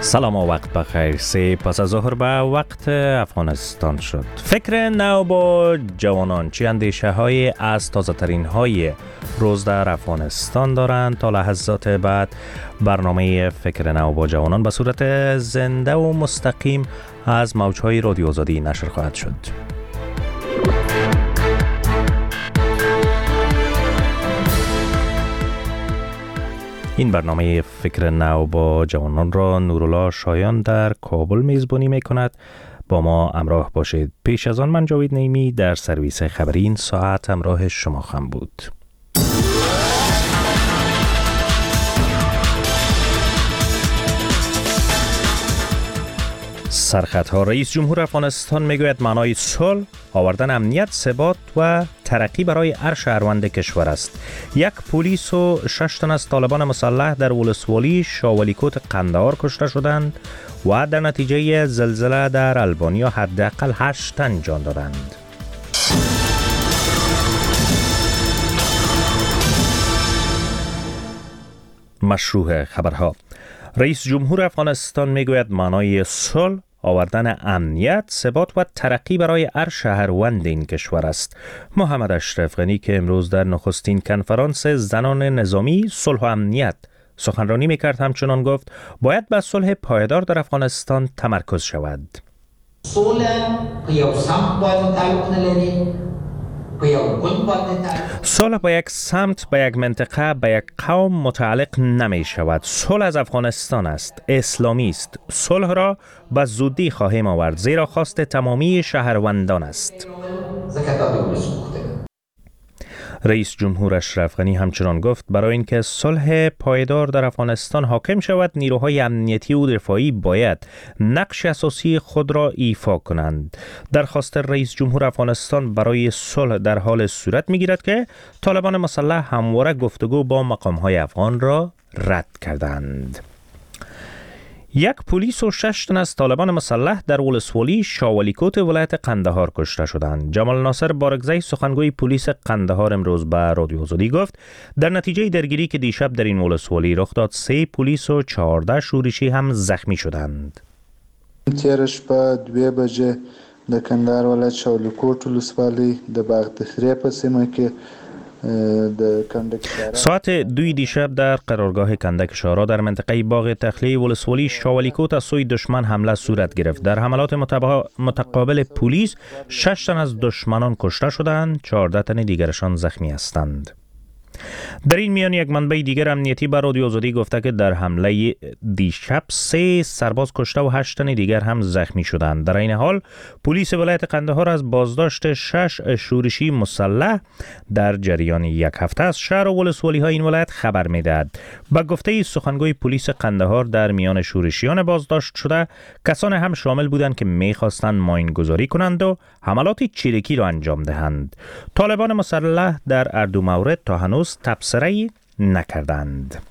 سلام و وقت بخیر. 3 پس از ظهر به وقت افغانستان شد. فکر نو با جوانان چی اندیشه های از تازه ترین های روز در افغانستان دارند؟ تا لحظات بعد برنامه فکر نو با جوانان به صورت زنده و مستقیم از موجهای رادیو آزادی نشر خواهد شد. این برنامه فکر نو با جوانان را نورالله شایان در کابل میزبانی می کند. با ما همراه باشید. پیش از آن من جاوید نیمی در سرویس خبری این ساعت همراه شما خواهم بود. سرخطها. رئیس جمهور افغانستان میگوید معنای صلح آوردن امنیت، ثبات و ترقی برای هر شهروند کشور است. یک پلیس و 6 تن از طالبان مسلح در ولسوالی شاولیکوت قندهار کشته شدند و در نتیجه زلزله در البانیا حداقل 8 تن جان دادند. مشروع خبرها. رئیس جمهور افغانستان میگوید معنای صلح آوردن امنیت، ثبات و ترقی برای هر شهروند این کشور است. محمد اشرف غنی که امروز در نخستین کنفرانس زنان نظامی صلح و امنیت سخنرانی میکرد همچنان گفت باید به صلح پایدار در افغانستان تمرکز شود. صلح په یو سمت باندې تعلق نه لري، په یو ګوند باندې تعلق. صلح به یک سمت، به یک منطقه، به یک قوم متعلق نمی شود. صلح از افغانستان است، اسلامی است. صلح را به زودی خواهیم آورد زیرا خواست تمامی شهروندان است. رئیس جمهور اشرف غنی همچنان گفت برای اینکه صلح پایدار در افغانستان حاکم شود نیروهای امنیتی و دفاعی باید نقش اساسی خود را ایفا کنند. درخواست رئیس جمهور افغانستان برای صلح در حال صورت میگیرد که طالبان مسلح همواره گفتگو با مقامهای افغان را رد کردند. یک پلیس و 6 تن از طالبان مسلح در ولسوالی شاولیکوت ولایت قندهار کشته شدند. جمال ناصر بارگزی سخنگوی پلیس قندهار امروز به رادیو آزادی گفت در نتیجه درگیری که دیشب در این ولسوالی رخ داد 3 پلیس و 14 شورشی هم زخمی شدند. تیر شپه 2 بجې د کندهار ولایت شاولیکوت ولسوالۍ د باغدخرې په سیمه کې ساعت 2 دیشب در قرارگاه کندک شارا در منطقه باغ تخلیه ولسوالی شاولیکوت از سوی دشمن حمله صورت گرفت. در حملات متقابل پلیس 6 تن از دشمنان کشته شدند، 14 تن دیگرشان زخمی هستند. در این میان یک منبع دیگر امنیتی به رادیو آزادی گفته که در حمله دیشب 3 سرباز کشته و 8 تن دیگر هم زخمی شدند. در این حال پلیس ولایت قندهار از بازداشت 6 شورشی مسلح در جریان یک هفته از شهر و ولسوالی های این ولایت خبر میدهد. با گفته سخنگوی پلیس قندهار در میان شورشیان بازداشت شده کسان هم شامل بودند که میخواستند ماینگذاری کنند و حملات چریکی را انجام دهند. طالبان مسلح در هر دو مورد تا هنوز تبصره‌ای نکردند.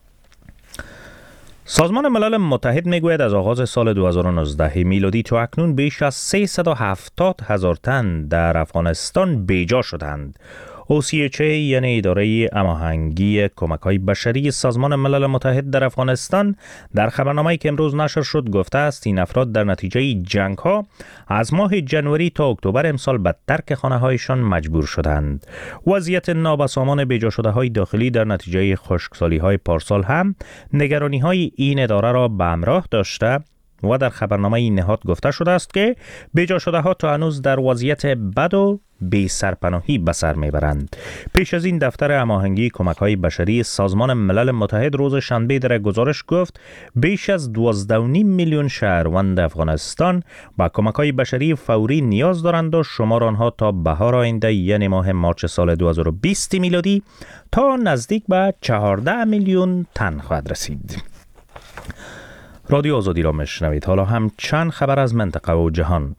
سازمان ملل متحد میگوید از آغاز سال 2019 میلادی تا اکنون بیش از 370,000 تن در افغانستان بیجا شدند. OCHA یعنی اداره هماهنگی کمک‌های بشری سازمان ملل متحد در افغانستان در خبرنامه‌ای که امروز نشر شد گفته است این افراد در نتیجه جنگ‌ها از ماه جنوری تا اکتبر امسال به ترک خانه‌هایشان مجبور شدند. وضعیت نابسامان بیجا شده‌های داخلی در نتیجه خشکسالی‌های پارسال هم نگرانی‌های این اداره را به همراه داشته و در خبرنامه این نهاد گفته شده است که بیجا شده ها تا هنوز در وضعیت بد و بی سرپناهی به سر میبرند. پیش از این دفتر هماهنگی کمک‌های بشری سازمان ملل متحد روز شنبه در گزارش گفت بیش از 12.5 میلیون شهروند افغانستان با کمک‌های بشری فوری نیاز دارند و شمار آنها تا بهار آینده یعنی ماه مارچ سال 2020 میلادی تا نزدیک به 14 میلیون تن خواهد رسید. رادیو آزادی را میشنوید. حالا هم چند خبر از منطقه و جهان.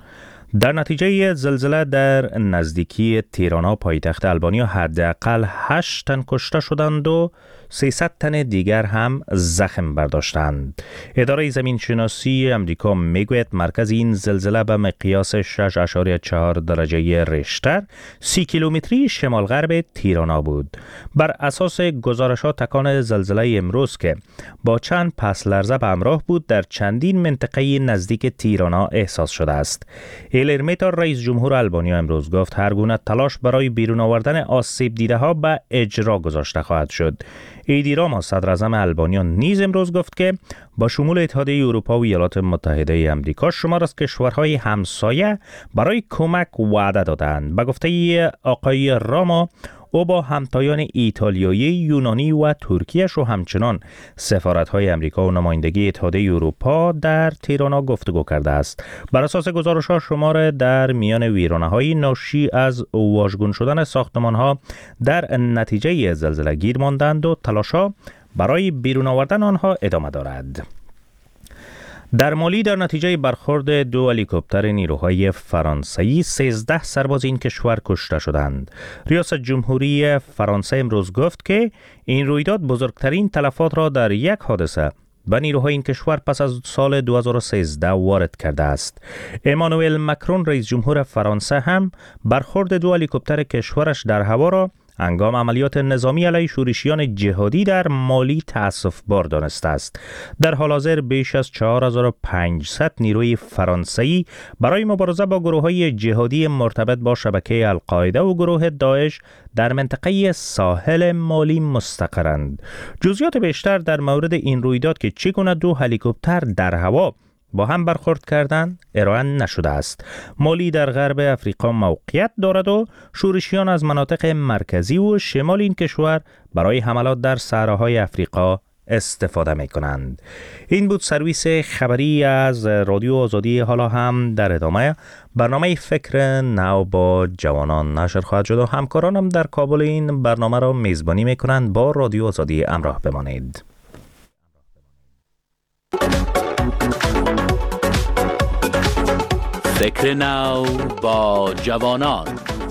در نتیجه زلزله در نزدیکی تیرانا پایتخت آلبانیا حداقل 8 تن کشته شدند و 300 تن دیگر هم زخم برداشتند. اداره زمین شناسی امریکا میگوید مرکز این زلزله به مقیاس 6.4 درجه ریشتر 30 کیلومتری شمال غرب تیرانا بود. بر اساس گزارشات تکان زلزله امروز که با چند پس لرزه به همراه بود در چندین منطقه نزدیک تیرانا احساس شده است. ایلرمیتا رئیس جمهور آلبانیا امروز گفت هر گونه تلاش برای بیرون آوردن آسیب دیده ها به اجرا گذاشته خواهد شد. ایدی راما صدر اعظم آلبانیا نیز امروز گفت که با شمول اتحادیه اروپا و ایالات متحده آمریکا شمار از کشورهای همسایه برای کمک وعده دادند. به گفته آقای راما او با همتایان ایتالیایی، یونانی و ترکیه و همچنان سفارت‌های آمریکا و نمایندگی اتحادیه اروپا در تیرانا گفتگو کرده است. بر اساس گزارش‌ها شمار در میان ویرانه‌های ناشی از واژگون شدن ساختمان‌ها در نتیجه زلزله گیر ماندند و تلاش‌ها برای بیرون آوردن آنها ادامه دارد. در مالی در نتیجه برخورد 2 هلیکوپتر نیروهای فرانسوی 13 سرباز این کشور کشته شدند. ریاست جمهوری فرانسه امروز گفت که این رویداد بزرگترین تلفات را در یک حادثه به نیروهای این کشور پس از سال 2013 وارد کرده است. امانوئل مکرون رئیس جمهور فرانسه هم برخورد 2 هلیکوپتر کشورش در هوا را هنگام عملیات نظامی علیه شورشیان جهادی در مالی تأسف‌بار دانسته است. در حال حاضر بیش از 4500 نیروی فرانسوی برای مبارزه با گروه‌های جهادی مرتبط با شبکه القاعده و گروه داعش در منطقه ساحل مالی مستقرند. جزئیات بیشتر در مورد این رویداد که چگونه 2 هلیکوپتر در هوا با هم برخورد کردن ارائه نشده است. مالی در غرب افریقا موقعیت دارد و شورشیان از مناطق مرکزی و شمال این کشور برای حملات در صحراهای افریقا استفاده می کنند. این بود سرویس خبری از رادیو آزادی. حالا هم در ادامه برنامه فکر نو با جوانان نشر خواهد شد و همکارانم در کابل این برنامه را میزبانی می کنند. با رادیو آزادی همراه بمانید. فکر نو با جوانان.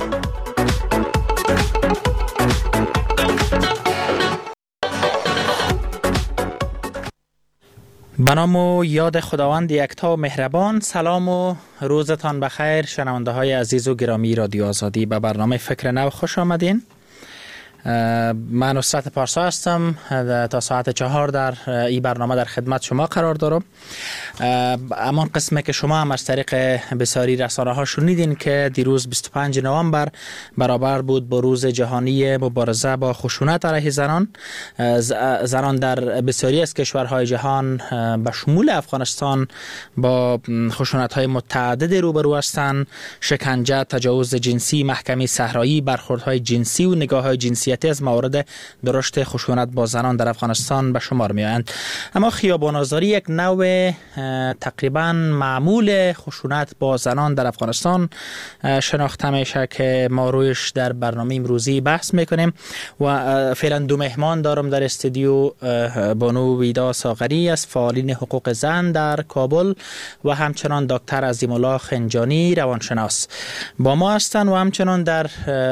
به نام و یاد خداوند یکتا و مهربان. سلام و روزتان بخیر شنونده های عزیز و گرامی رادیو آزادی. به برنامه فکر نو خوش آمدین. من نصرت پارسا هستم. تا ساعت 4 در این برنامه در خدمت شما قرار دارم. امان قسمه که شما هم از طریق بسیاری رسانه ها شنیدین که دیروز 25 نوامبر برابر بود با روز جهانی مبارزه با خشونت علیه زنان. زنان در بسیاری از کشورهای جهان به شمول افغانستان با خشونت های متعدد روبرو هستند. شکنجه، تجاوز جنسی، محکمه صحرایی، برخوردهای جنسی و نگاه‌های جنسیتی از موارد درشت خشونت با زنان در افغانستان به شمار می آیند. اما خیابان‌آزاری یک نوع تقریبا معمول خشونت با زنان در افغانستان شناخته میشه که ما رویش در برنامه امروزی بحث میکنیم و فعلا 2 مهمان دارم در استودیو. بانو ویدا ساغری از فعالین حقوق زن در کابل و همچنان دکتر عظیم الله خنجانی روانشناس با ما هستند و همچنان در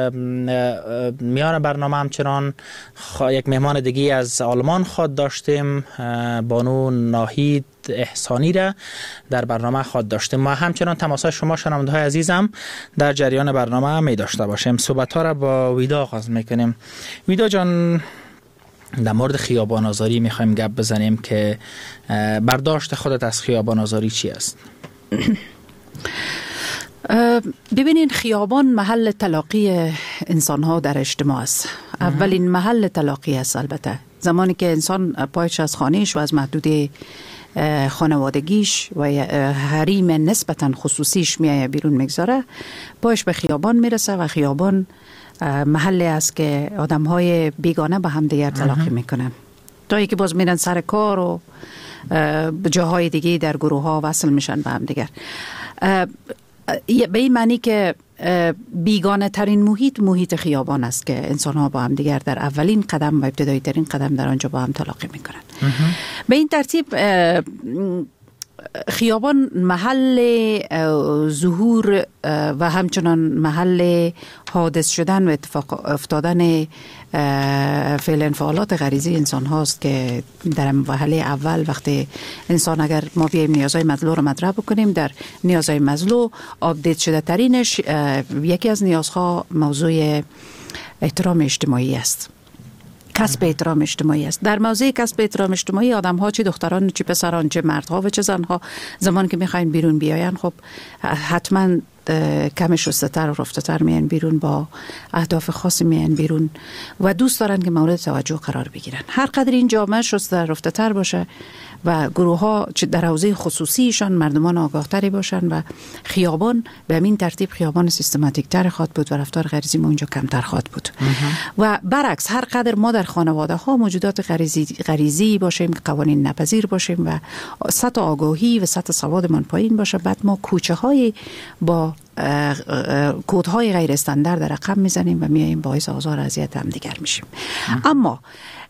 میان برنامه همچنان یک مهمان دیگه از آلمان خود داشتیم، بانو ناهید احسانی را در برنامه خود داشتیم. ما همچنان تماسای شما شنونده های عزیزم در جریان برنامه می داشته باشیم. صحبت ها را با ویدا آغاز میکنیم. ویدا جان، در مورد خیابان آزاری میخوایم گپ بزنیم که برداشت خودت از خیابان آزاری چی است؟ ببینین، خیابان محل تلاقی انسان ها در اجتماع است. اولین محل تلاقی است. البته زمانی که انسان پایش از خانهش و از محدوده خانوادگیش و حریم نسبتا خصوصیش میایه بیرون میگذاره، پایش به خیابان میرسه و خیابان محلی است که آدم های بیگانه به هم دیگر تلاقی میکنن تا ای که باز میرن سر کار و جاهای دیگه در گروه ها وصل میشن به هم دیگر. به این معنی که بیگانه ترین محیط خیابان است که انسان ها با هم دیگر در اولین قدم و ابتدایی ترین قدم در آنجا با هم تلاقی میکنن. به این ترتیب خیابان محل ظهور و همچنان محل حادث شدن و اتفاق افتادن فعل انفعالات غریزی انسان هاست که در مرحله اول وقتی انسان اگر ما بیایم نیازهای مطلوع رو مطرح بکنیم، در نیازهای مطلوع آپدیت شده ترینش یکی از نیازها موضوع احترام اجتماعی است، کسب احترام اجتماعی است. در موضوع کسب احترام اجتماعی آدم ها، چه دختران چه پسران چه مردها و چه زنها، زمان که میخواین بیرون بیاین خب حتما کم شسته‌تر و رفته‌تر میان بیرون، با اهداف خاصی میان بیرون و دوست دارن که مورد توجه قرار بگیرن. هر قدر این جامعه شسته رفته‌تر باشه و گروه ها در حوزه خصوصیشان مردمان آگاهتری باشن و خیابان به همین ترتیب خیابان سیستماتیک تر خواهد بود و رفتار غریزی ما اونجا کمتر خواهد بود. و برعکس هر قدر ما در خانواده ها موجودات غریزی باشیم، قوانین نپذیر باشیم و سطح آگاهی و سطح سوادمان پایین باشه، بعد ما کوچه های با کودهای غیر استاندارد رقم میزنیم و میاییم باعث آزار و اذیت هم دیگر میشیم. اما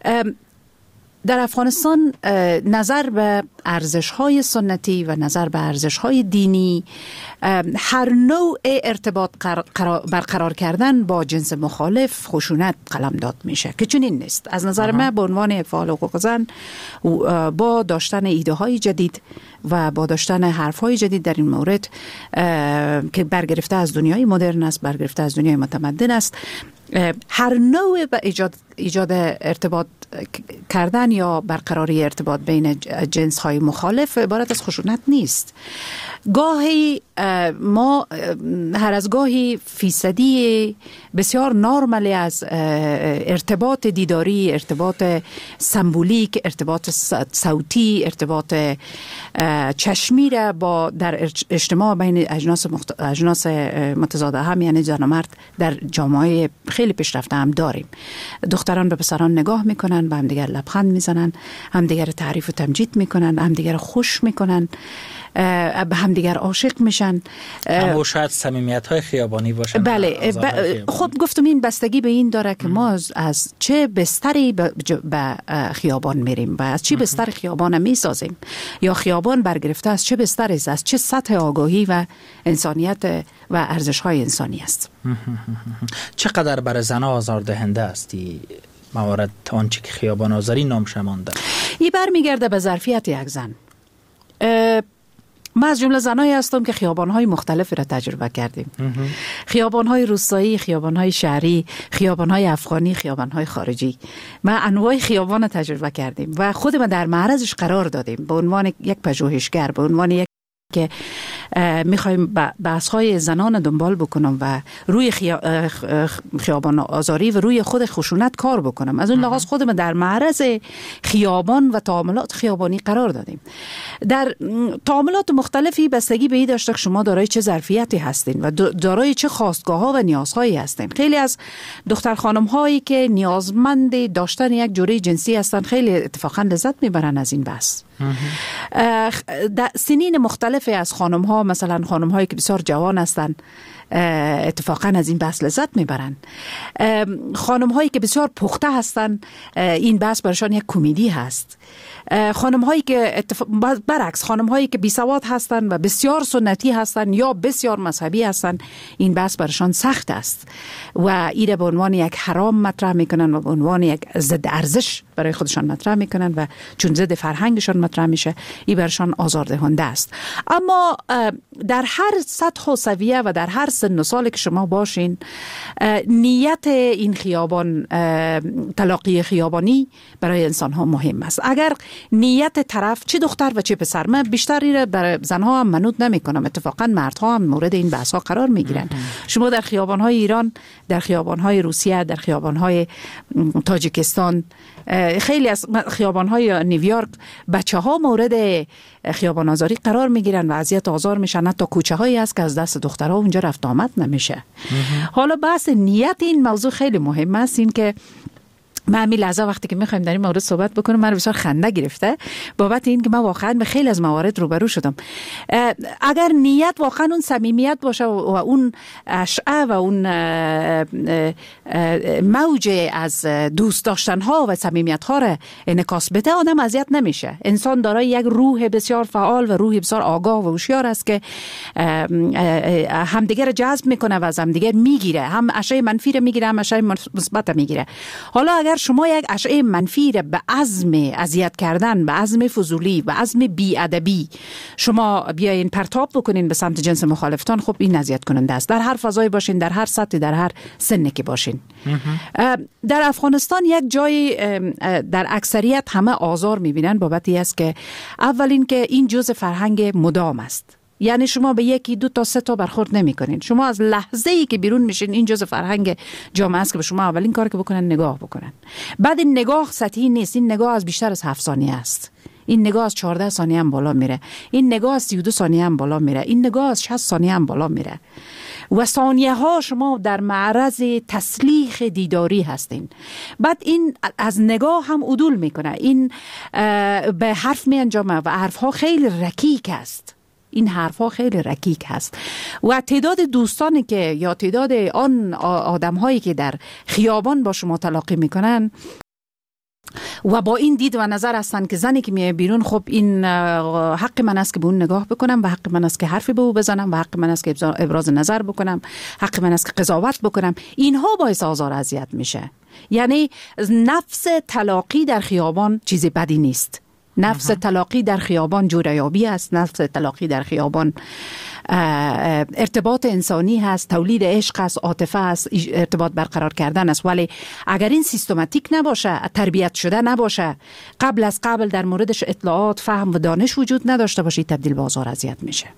در افغانستان نظر به ارزش‌های سنتی و نظر به ارزش‌های دینی، هر نوع ارتباط برقرار کردن با جنس مخالف خشونت قلمداد میشه که چنین نیست. از نظر من به عنوان فعال حقوق زن با داشتن ایده‌های جدید و با داشتن حرف‌های جدید در این مورد که برگرفته از دنیای مدرن است، برگرفته از دنیای متمدن است، هر نوع به ایجاد ارتباط کردن یا برقراری ارتباط بین جنس‌های مخالف عبارت از خشونت نیست. گاهی ما هر از گاهی فیصدی بسیار نرمالی از ارتباط دیداری، ارتباط سمبولیک، ارتباط صوتی، ارتباط چشمی را با در اجتماع بین اجناس متضاد هم یعنی زن و مرد در جامعه خیلی پیشرفته هم داریم. دختران به پسران نگاه میکنن، به همدیگر لبخند میزنن، همدیگر تعریف و تمجید میکنن، همدیگر خوش میکنن، به همدیگر عاشق میشن. اما شاید صمیمیت‌های خیابانی باشه. بله، خب گفتم این بستگی به این داره که ما از چه بستری به خیابان میریم و از چه بستر خیابان میسازیم، یا خیابان برگرفته از چه بستری است، از چه سطح آگاهی و انسانیت و ارزش‌های انسانی است. چقدر برای زن‌ها آزاردهنده استی موارد آنچه که خیابان آزاری نام شمانده؟ این برمیگرده به ظرفیت یک زن. ما از جمله زنایی هستم که خیابان‌های مختلفی را تجربه کردیم. خیابان‌های روستایی، خیابان‌های شهری، خیابان‌های افغانی، خیابان‌های خارجی. ما انواع خیابان را تجربه کردیم و خودمان در معرضش قرار دادیم به عنوان یک پژوهشگر، به عنوان یک که میخوایم بحث‌های زنان دنبال بکنم و روی خیابان آزاری و روی خود خشونت کار بکنم. از اون لحاظ خودم در معرض خیابان و تعاملات خیابانی قرار دادیم. در تعاملات مختلفی بستگی به این داشته که شما دارای چه ظرفیتی هستین و دارای چه خواستگاه‌ها و نیازهایی هستین. خیلی از دختر خانم‌هایی که نیازمند داشتن یک جوره جنسی هستن خیلی اتفاقا لذت میبرن از این بحث. در سنین مختلفی از خانم ها، مثلا خانم هایی که بسیار جوان هستند اتفاقا از این بحث لذت میبرن. خانم هایی که بسیار پخته هستند این بحث برشان یک کمدی هست. خانم هایی که برعکس خانم هایی که بی سواد هستند و بسیار سنتی هستند یا بسیار مذهبی هستند این بحث برشان سخت است و این به عنوان یک حرام مطرح میکنن و به عنوان یک ضد ارزش برای خودشان مطرح میکنن و چون ضد فرهنگشان مطرح میشه این برشان آزاردهنده است. اما در هر سطح و سویه و در هر سن و سالی که شما باشین، نیت این خیابان، تلاقی خیابانی برای انسان ها مهم است. اگر نیت طرف چه دختر و چه پسر، من بیشتری برای زنها هم منوط نمی کنم، اتفاقا مردها هم مورد این بحث ها قرار می گیرن. شما در خیابان های ایران، در خیابان های روسیه، در خیابان های تاجیکستان، خیلی از خیابان های نیویورک بچه ها مورد خیابان آزاری قرار می گیرن و اذیت آزار میشن. حتی کوچه هایی هست که از دست دخترها اونجا رفت آمد نمیشه. حالا بحث نیت این موضوع خیلی مهم است، این که من همین لحظه وقتی که میخوایم در این مورد صحبت بکنم من بسیار خنده گرفته بابت این که من واقعا به خیلی از موارد روبرو شدم. اگر نیت واقعا اون صمیمیت باشه و اون اشعه و اون موج از دوست داشتن ها و صمیمیت ها را انعکاس بده آدم اذیت نمیشه. انسان دارای یک روح بسیار فعال و روح بسیار آگاه و هوشیار است که همدیگه را جذب میکنه و از همدیگه میگیره، هم اشعه منفی را میگیره هم اشعه مثبت میگیره. حالا اگر شما یک اشعه منفی را به عزم اذیت کردن، به عزم فضولی، به عزم بی‌ادبی شما بیاین پرتاب بکنین به سمت جنس مخالفتان، خب این اذیت کننده است. در هر فضای باشین، در هر سطح، در هر سنی که باشین. در افغانستان یک جای در اکثریت همه آزار میبینن بابتی است که اولین که این جزء فرهنگ مدام است. یعنی شما به یکی 2 تا 3 تا برخورد نمی کنین. شما از لحظه ای که بیرون میشین این جزء فرهنگ جامعه است که به شما اولین کار که بکنن نگاه بکنن. بعد این نگاه سطحی نیست، این نگاه از بیشتر از 7 ثانیه است. این نگاه از 14 ثانیه هم بالا میره. این نگاه از 32 ثانیه هم بالا میره. این نگاه از 60 ثانیه هم بالا میره. و ثانیه ها شما در معرض تسلیخ دیداری هستین. بعد این از نگاه هم عدول میکنه. این به حرف می انجامه و حرف ها خیلی رکیک است. این حرفها خیلی رکیک هست و تعداد دوستانی که یا تعداد آن آدم‌هایی که در خیابان با شما تلاقی میکنن و با این دید و نظر هستن که زنی که میاد بیرون، خب این حق من است که به اون نگاه بکنم و حق من است که حرفی به او بزنم و حق من است که ابراز نظر بکنم، حق من است که قضاوت بکنم، اینها باعث آزار اذیت میشه. یعنی نفس تلاقی در خیابان چیز بدی نیست. نفس تلاقی در خیابان جوریابی است، نفس تلاقی در خیابان ارتباط انسانی هست، تولید عشق است، عاطفه است، ارتباط برقرار کردن است. ولی اگر این سیستماتیک نباشه، تربیت شده نباشه، قبل در موردش اطلاعات، فهم و دانش وجود نداشته باشه، تبدیل به آزار اذیت میشه.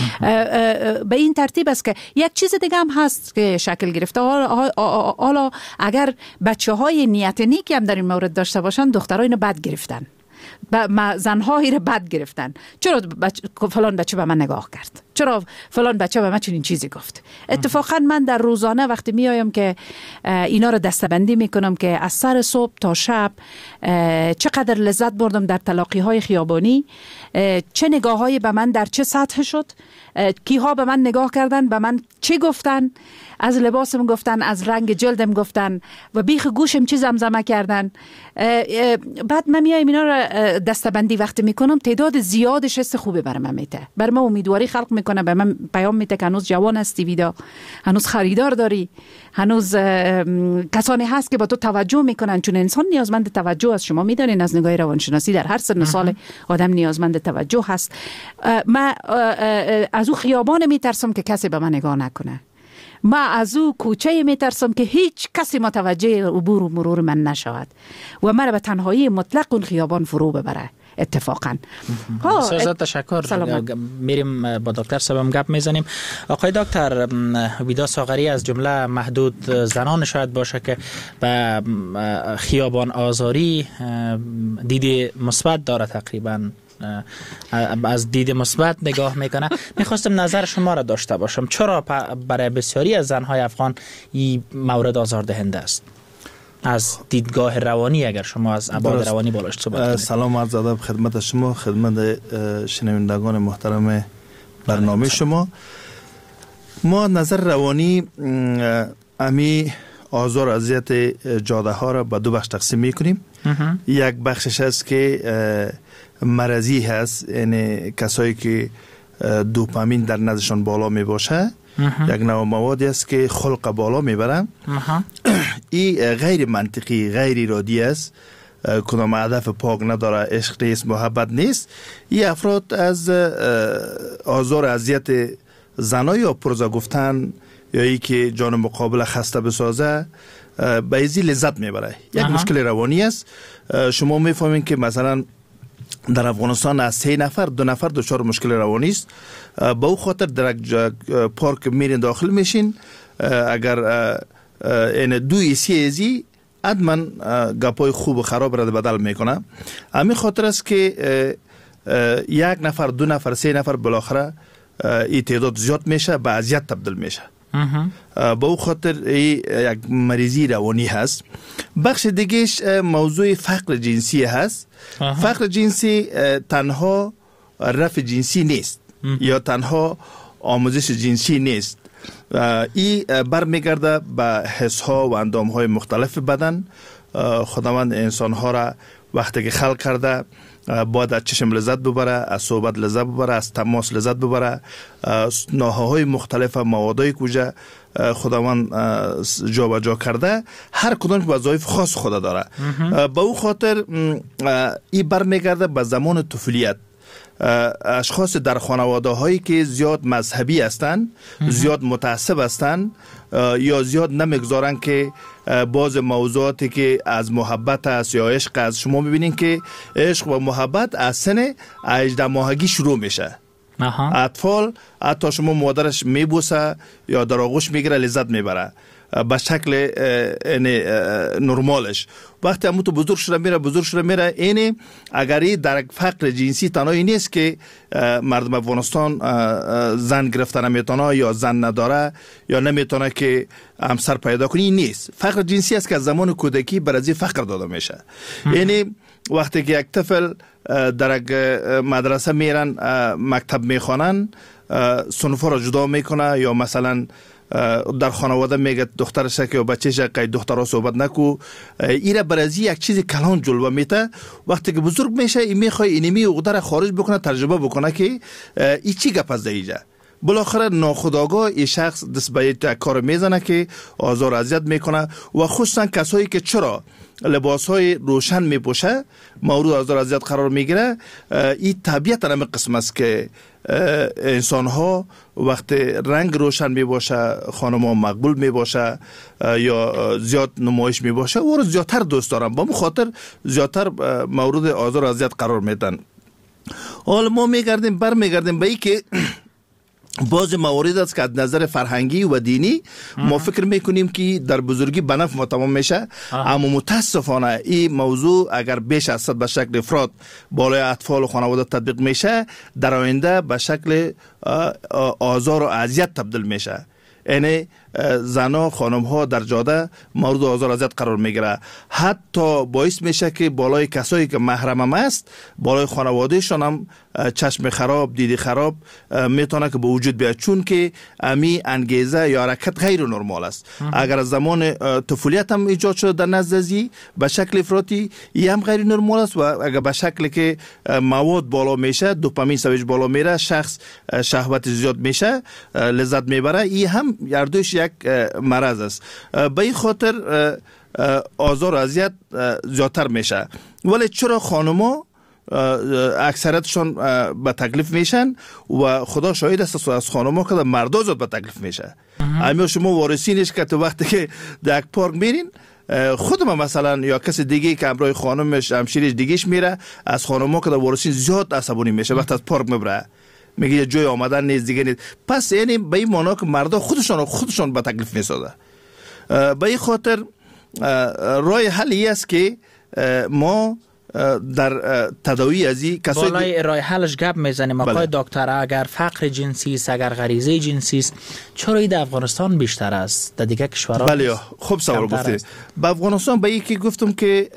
به این ترتیب است که یک چیز دیگه هم هست که شکل گرفته. حالا اگر بچه‌های نیت نیکی هم در این مورد داشته باشن، دخترها اینو بد گرفتن، زنها رو بد گرفتن. چرا فلان بچه به من نگاه کرد؟ چرا فلان بچه به من چنین چیزی گفت؟ اتفاقا من در روزانه وقتی میایم که اینا رو دستبندی میکنم که از سر صبح تا شب چقدر لذت بردم در تلاقی های خیابانی، چه نگاه هایی به من در چه سطح شد، کیها به من نگاه کردن، به من چی گفتن، از لباسم گفتن، از رنگ جلدم گفتن و بیخ گوشم چی زمزمه کردن. بعد من میایم اینا رو دستبندی وقتی میکنم، تعداد زیادش حس خوبه برای من میده، برای من امیدواری خلق میکنه، به من پیام میده که هنوز جوان هستی ویدا، هنوز خریدار داری، هنوز کسانی هست که با تو توجه میکنن، چون انسان نیازمند توجه است. شما میدونین از نگاه روانشناسی در هر سن سال آدم نیازمند توجه هست. من از او خیابان میترسم که کسی به من نگاه نکنه. من از او کوچه میترسم که هیچ کسی متوجه عبور و مرور من نشود و من به تنهایی مطلق اون خیابان فرو ببره. اتفاقا سازت تشکر. میریم با دکتر صاحبم گپ میزنیم. آقای دکتر، ویدا ساغری از جمله محدود زنان شاید باشه که به خیابان آزاری دید مثبت داره، تقریبا از دید مثبت نگاه میکنه. میخواستم نظر شما را داشته باشم، چرا برای بسیاری از زنهای افغان این مورد آزاردهنده است از دیدگاه روانی؟ اگر شما از ابعاد روانی بالاش صحبت کنید. سلام عرض ادب خدمت شما، خدمت شنوندگان محترم برنامه شما. ما نظر روانی امی آزار اذیت جاده ها را به 2 بخش تقسیم میکنیم. یک بخشش است که مرضی هست، یعنی کسایی که دوپامین در نزدشان بالا می باشه، یک نوع موادی است که خلق بالا می برن. این غیر منطقی، غیر ارادی است، کدام هدف پاک نداره، عشق نیست، محبت نیست. این افراد از آزار اذیت زنای یا پرزا گفتن یا ای که جان مقابل خسته بسازه به ایزی لذت میبره. یک مشکل روانی است. شما میفهمین که مثلا در افغانستان از 3 نفر 2 نفر دچار مشکل روانی است. با او خاطر در یک پارک میرین داخل میشین، اگر این 2 ایسی ایزی حتما گپای خوب و خراب را بدل میکنه. همین خاطر است که 1 نفر 2 نفر 3 نفر بالاخره این تعداد زیاد میشه، به اذیت تبدیل میشه. با او خاطر یک مریضی روانی هست. بخش دیگهش موضوع فقر جنسی هست. فقر جنسی تنها رفع جنسی نیست یا تنها آموزش جنسی نیست. این برمیگرده به حس ها و اندام های مختلف بدن. خداوند انسان ها را وقتی که خلق کرده باید از چشم لذت ببره، از صحبت لذت ببره، از تماس لذت ببره. ناحیه‌های مختلف موادای کجا خداوند جابجا کرده، هر کدام وظایف خاص خود داره. به او خاطر این برمیگرده به زمان طفولیت. اشخاص در خانواده هایی که زیاد مذهبی هستند، زیاد متعصب هستند یا زیاد نمیگذارن که باز موضوعاتی که از محبت است یا عشق است، شما ببینین که عشق و محبت از سن 18 ماهگی شروع میشه. اطفال حتی شما مادرش میبوسه یا در آغوش میگیره لذت میبره به شکل نرمالش. وقتی همون تو بزرگ شده میره اینه اگری در فقر جنسی تنهایی نیست که مردم افغانستان زن گرفته نمیتونه یا زن نداره یا نمیتونه که همسر پیدا کنی، نیست. فقر جنسی است که از زمان کودکی برای فقر داده میشه. یعنی وقتی که یک طفل در یک مدرسه میرن، مکتب میخوانن، صنفا را جدا میکنه یا مثلا در خانواده میگه دخترش که بچه‌ش که دخترها صحبت نکو، ایره برازی یک چیز کلان جلوه میته. وقتی که بزرگ میشه این میخواد اینمی عقده خارج بکنه، ترجمه بکنه که این چی گپ است اینجا. بالاخره ناخودآگاه این شخص دست به یک کار میزنه که آزار و اذیت میکنه و خصوصا کسایی که چرا لباسهای روشن میپوشه مورد آزار و اذیت قرار میگیره. این طبیعت همین قسم است که انسان ها وقتی رنگ روشن می باشه، خانم ها مقبول می باشه یا زیاد نمایش می باشه، او رو زیادتر دوست دارن، با خاطر زیادتر مورد آزار و اذیت قرار میدن. حالا ما برمیگردیم به این که باز موارد است که از نظر فرهنگی و دینی ما فکر میکنیم که در بزرگی به نفع ما تمام میشه، اما متاسفانه این موضوع اگر بیش از حد به شکل افراط بالای اطفال و خانواده تطبیق میشه، در آینده به شکل آزار و اذیت تبدیل میشه. یعنی زنها خانم ها در جاده مورد آزار و اذیت قرار میگیره، حتی باعث میشه که بالای کسایی که محرم هم است، بالای خانوادهشان هم چشم خراب، دید خراب میتونه که به وجود بیاد، چون که امی انگیزه یا حرکت غیر نرمال است. اگر از زمان طفولیت هم ایجاد شده در نزد زی به شکل افراطی، این هم غیر نرمال است. و اگر به شکل که مواد بالا میشه، دوپامین سویج بالا میره، شخص شهوت زیاد میشه، لذت میبره، این هم یردوش یک مرض است. به این خاطر آزار و اذیت زیادتر میشه. ولی چرا خانما اکثرتشون به تکلیف میشن و خدا شاهد است از خانما که مردا زیاد به تکلیف میشه. اما شما وارثینش که تو وقتی که در یک پارک میرین، خودم مثلا یا کسی دیگه که همراه خانمش همشیرش دیگهش میره، از خانما که وارثین زیاد عصبانی میشه وقتی از پارک میبره، میگه یه جای آمدن نیست دیگه نیست. پس یعنی به این معنا که مردا خودشون به تکلیف میسازه. به این خاطر راه حلی است که ما در تداوی از این کسایی بالای راه حلش گپ میزنیم آقای دکتر. اگر فقر جنسی است، اگر غریزه جنسی است، چرا این در افغانستان بیشتر است، در دیگه کشورها؟ بله خوب سوال گفتید. به افغانستان به یکی گفتم که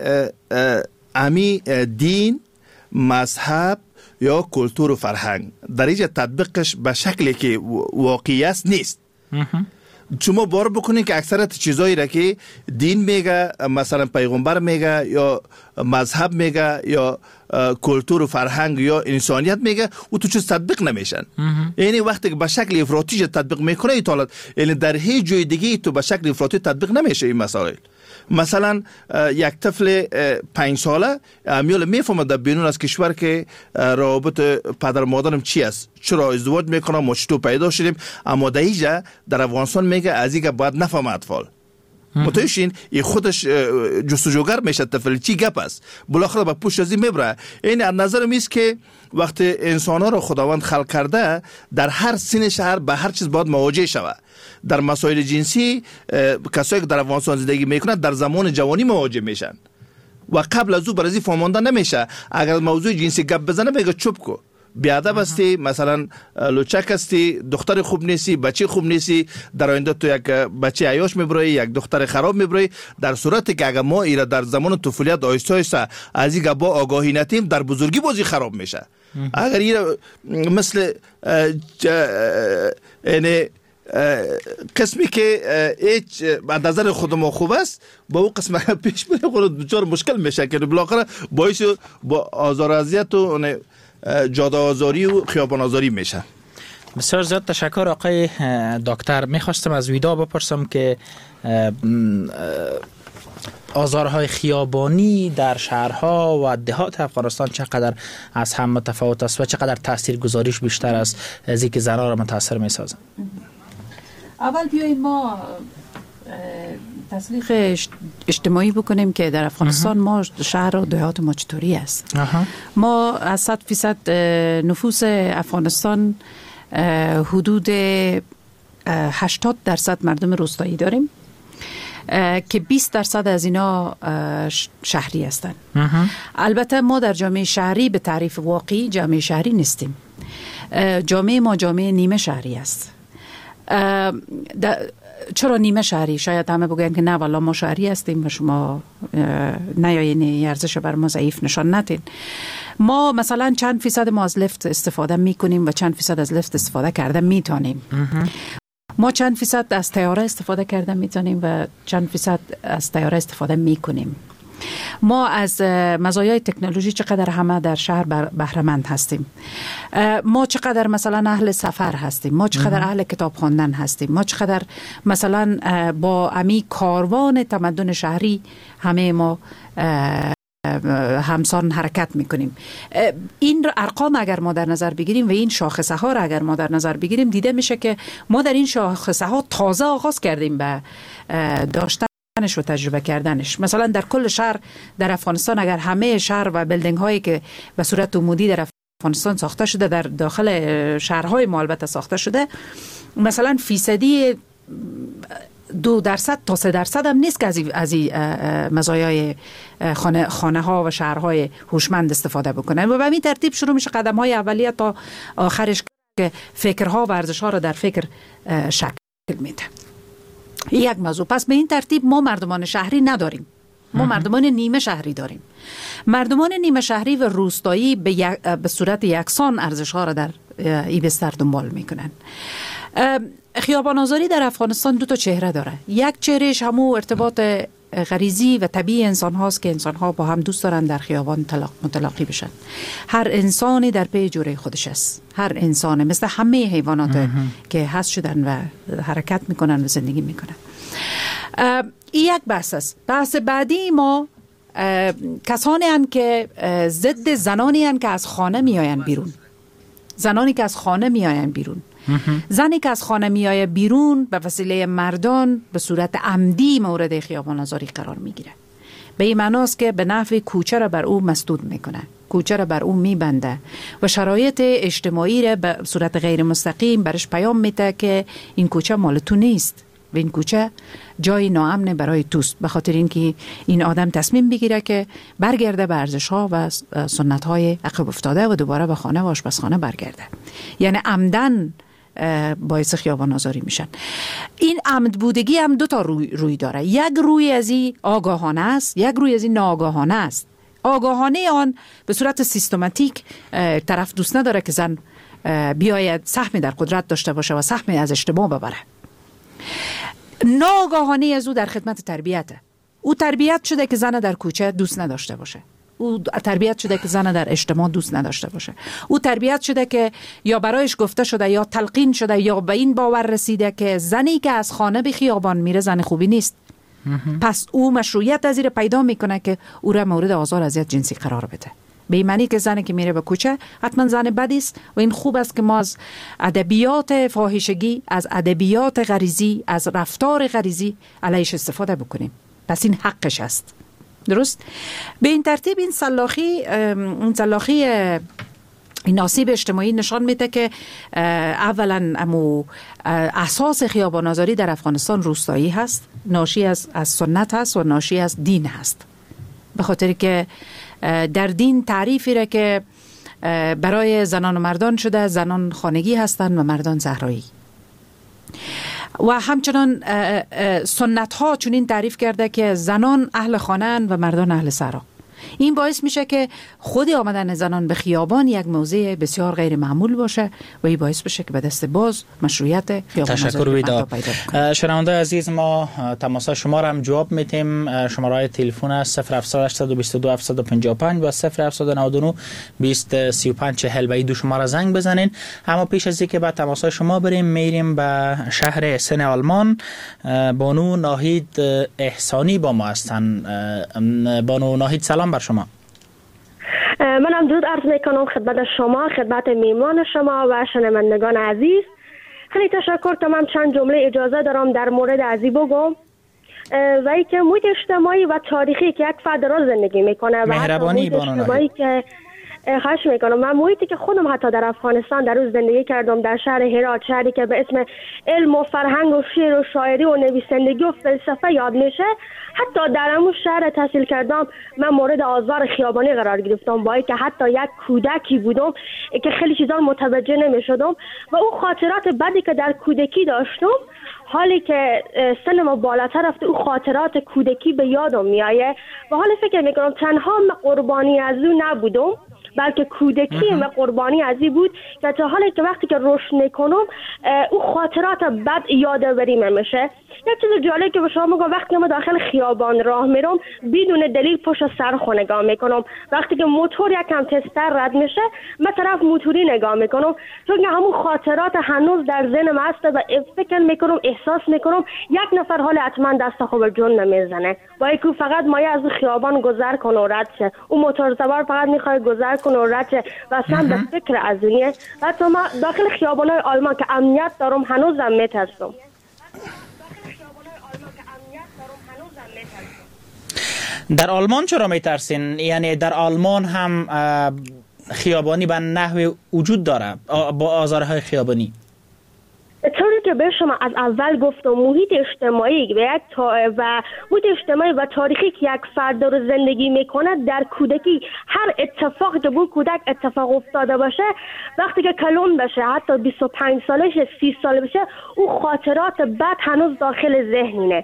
امی دین، مذهب یا کلتور و فرهنگ در اینجا تطبیقش به شکلی که واقعی است نیست. شما باور بکنید که اکثرت چیزایی را که دین میگه، مثلا پیغمبر میگه یا مذهب میگه یا کلتور و فرهنگ یا انسانیت میگه، او تو چیز تطبیق نمیشن. یعنی وقتی که به شکل افراطی تطبیق میکنه ایتالات، یعنی در هیچ جای دیگه تو به شکل افراطی تطبیق نمیشه این مسائل. مثلا یک طفل 5 ساله میول میفهمه در بیرون از کشور که روابط پدر مادرم چی است، چرا ازدواج میکنم، ما چطور پیدا شدیم، اما در اینجا در افغانستان میگه از اینکه باید نفهمه اطفال. متوجهین؟ این خودش جستجوگر میشه طفل چی گپ است، بالاخره به پشت ازی میبره. این از نظر میست که وقتی انسان ها رو خداوند خلق کرده، در هر سن شهر به هر چیز باید مواجه شود. در مسائل جنسی کسایی که در افغانستان زندگی میکنن در زمان جوانی مواجه میشن و قبل از او برای فهمانده نمیشه. اگر موضوع جنسی گپ بزنه میگه چوب کو، بیادب هستی، مثلا لوچک هستی، دختر خوب نیستی، بچه خوب نیستی، در آینده تو یک بچه عیاش میبری، یک دختر خراب میبری. در صورتی که اگر ما ایرا در زمان طفولیت آیسته آیسته از این با آگاهی نتیم، در بزرگی بازی خراب میشه. اگر ایرا مثل قسمی که هیچ از نظر خود ما خوب است، با اون قسم پیش بره خود بسیار مشکل میشه که بالاخره باعث با آزار اذیت و جاده آزاری و خیابان آزاری میشه. بسیار زیاد تشکر آقای دکتر. میخواستم از ویدا بپرسم که آزارهای خیابانی در شهرها و دهات افغانستان چقدر از هم متفاوت است و چقدر تاثیرگذاریش بیشتر است از اینکه زنها را متاثر میسازن؟ اول بیاییم ما تصریح اجتماعی بکنیم که در افغانستان ما شهر و دهات ما چطوری است. ما از 100% نفوس افغانستان حدود 80% مردم روستایی داریم که 20% از اینا شهری هستند. البته ما در جامعه شهری به تعریف واقعی جامعه شهری نیستیم. جامعه ما جامعه نیمه شهری است. چرا نیمه شهری؟ شاید همه بگن که نه والا ما شهری هستیم و شما نیاین ارزش بر ما ضعیف نشان ندین. ما مثلا چند فیصد ما از لفت استفاده میکنیم و چند فیصد از لفت استفاده کرده میتونیم. ما چند فیصد از طیاره استفاده کرده میتونیم و چند فیصد از طیاره استفاده میکنیم. ما از مزایای تکنولوژی چقدر همه در شهر بهره‌مند هستیم. ما چقدر مثلا اهل سفر هستیم، ما چقدر اهل کتاب خواندن هستیم، ما چقدر مثلا با امی کاروان تمدن شهری همه ما همسان حرکت میکنیم. این ارقام اگر ما در نظر بگیریم و این شاخصه ها را اگر ما در نظر بگیریم، دیده میشه که ما در این شاخصه ها تازه آغاز کردیم به داشتنش و تجربه کردنش. مثلا در کل شهر در افغانستان اگر همه شهر و بیلدینگ هایی که به صورت عمودی در افغانستان ساخته شده در داخل شهرهای ما البته ساخته شده، مثلا فیصدی 2% تا 3% هم نیست که از این مزایای خانه ها و شهرهای هوشمند استفاده بکنن و به این ترتیب شروع میشه قدم های اولیه تا آخرش که فکرها و ارزش ها رو در فکر شکل میده. یک موضوع. پس به این ترتیب ما مردمان شهری نداریم، ما مردمان نیمه شهری داریم. مردمان نیمه شهری و روستایی به صورت یکسان ارزش ها را در این بستر دنبال میکنن. خیابان آزاری در افغانستان دو تا چهره داره. یک چهرهش همون ارتباط غریزی و طبیعی انسان هاست که انسان ها با هم دوست دارن در خیابان متلاقی بشن. هر انسانی در پی جوره خودش است. هر انسان مثل همه حیوانات که هست شدن و حرکت میکنن و زندگی میکنن. این یک بحث است. بحث بعدی ما کسانی هستند که ضد زنانی هستند که از خانه میآیند بیرون. زنانی که از خانه میآیند بیرون. زنی که از خانه میآید بیرون به وسیله مردان به صورت عمدی مورد خیابان آزاری قرار میگیره. به این معناست که به نحو کوچه را بر او مسدود میکنه، کوچه را بر او میبنده و شرایط اجتماعی را به صورت غیر مستقیم برش پیام میده که این کوچه مال تو نیست و این کوچه جای ناامن برای توست. به خاطر اینکه این آدم تصمیم بگیره که برگرده به ارزش‌ها و سنت‌های عقب افتاده و دوباره به خانه و آشپزخانه برگرده. یعنی عمدن باعث خیابان آزاری میشن. این عمد بودگی هم دو تا روی داره. یک روی از این آگاهانه است، یک روی از این ناآگاهانه است. آگاهانه آن به صورت سیستماتیک طرف دوست نداره که زن بیاید سهمی در قدرت داشته باشه و سهمی از اجتماع ببره. ناآگاهانه از او در خدمت تربیته. او تربیت شده که زن در کوچه دوست نداشته باشه. او تربیت شده که زن در اجتماع دوست نداشته باشه. او تربیت شده که یا برایش گفته شده یا تلقین شده یا به این باور رسیده که زنی که از خانه به خیابان میره زن خوبی نیست. پس او مشروعیت از این پیدا میکنه که او را مورد آزار اذیت جنسی قرار بده. به این معنی که زنی که میره به کوچه حتما زن بدی است و این خوب است که ما از ادبیات فاحشگی، از ادبیات غریزی، از رفتار غریزی علیش استفاده بکنیم. پس این حقش است. درست؟ به این ترتیب این سلاخی این آسیب اجتماعی نشان میده که اولا اساس خیابان آزاری در افغانستان روستایی هست، ناشی از سنت هست و ناشی از دین هست. به خاطر که در دین تعریفی را که برای زنان و مردان شده، زنان خانگی هستند و مردان صحرایی. و همچنان سنت ها چنین تعریف کرده که زنان اهل خانه و مردان اهل صحرا. این باعث میشه که خود آمدن زنان به خیابان یک موضوع بسیار غیر معمول باشه و این باعث بشه که به دست باز مشروعیت خیابان تشکر ویدا. شنونده عزیز، ما تماس شما را هم جواب میتیم. شماره تلفن است 07822 755 و 0799 2035 40 به این دو شماره زنگ بزنین. اما پیش از اینکه به تماس شما بریم، میریم به شهر سن آلمان. بانو ناهید احسانی با ما هستن. بانو ناهید، سلام بر شما. منم درود عرض میکنم خدمت شما، خدمت میمان شما و شنوندگان عزیز. خیلی تشکر. تمام چند جمله اجازه دارم در مورد ازی بگم. و ای که محیط اجتماعی و تاریخی که یک فرد را زندگی میکنه و مهربانی بانو ناهید که خواهش میکنم. من محیطی که خودم حتی در افغانستان در روز زندگی کردم، در شهر هرات، شهری که به اسم علم و فرهنگ و شعر و شاعری و نویسندگی و فلسفه یاد میشه، حتی در همون شهر تحصیل کردم من مورد آزار خیابانی قرار گرفتم، با اینکه حتی یک کودکی بودم که خیلی چیزا متوجه نمیشدم و اون خاطرات بدی که در کودکی داشتم، حالی که سنم بالاتر رفته، اون خاطرات کودکی به یادم میایه و حالا فکر میکنم تنها من قربانی از اون نبودم، بلکه کودکی من قربانی ازی بود که تا حالی که وقتی که رشد میکنم اون خاطرات بد یادآوری میشه. یک چیز جالب که به شما میگم، وقتی ما داخل خیابان راه میرم بدون دلیل پشت سر خود نگاه میکنم. وقتی که موتور یکم تستر رد میشه من طرف موتوری نگاه میکنم، چون همون خاطرات هنوز در ذهنم هست و فکر میکنم، احساس میکنم یک نفر حال حتما دست خوب جون نمیزنه، با اینکه فقط مایه از خیابان گذر کنه و رد شه، اون موتور سوار فقط میخواد گذر کنه و رد شه و اصلا به فکر از اونه. حتی ما داخل خیابان‌های آلمان که امنیت دارم هنوزم میترسم. در آلمان چرا میترسین؟ یعنی در آلمان هم خیابانی به نحو وجود داره با آزارهای خیابانی؟ طوری که به شما از اول گفتم، محیط اجتماعی و محیط اجتماعی و تاریخی که یک فرد رو زندگی میکنه، در کودکی هر اتفاقی که با کودک اتفاق افتاده باشه، وقتی که کلون بشه، حتی 25 سالش 30 ساله بشه، اون خاطرات بد هنوز داخل ذهنینه.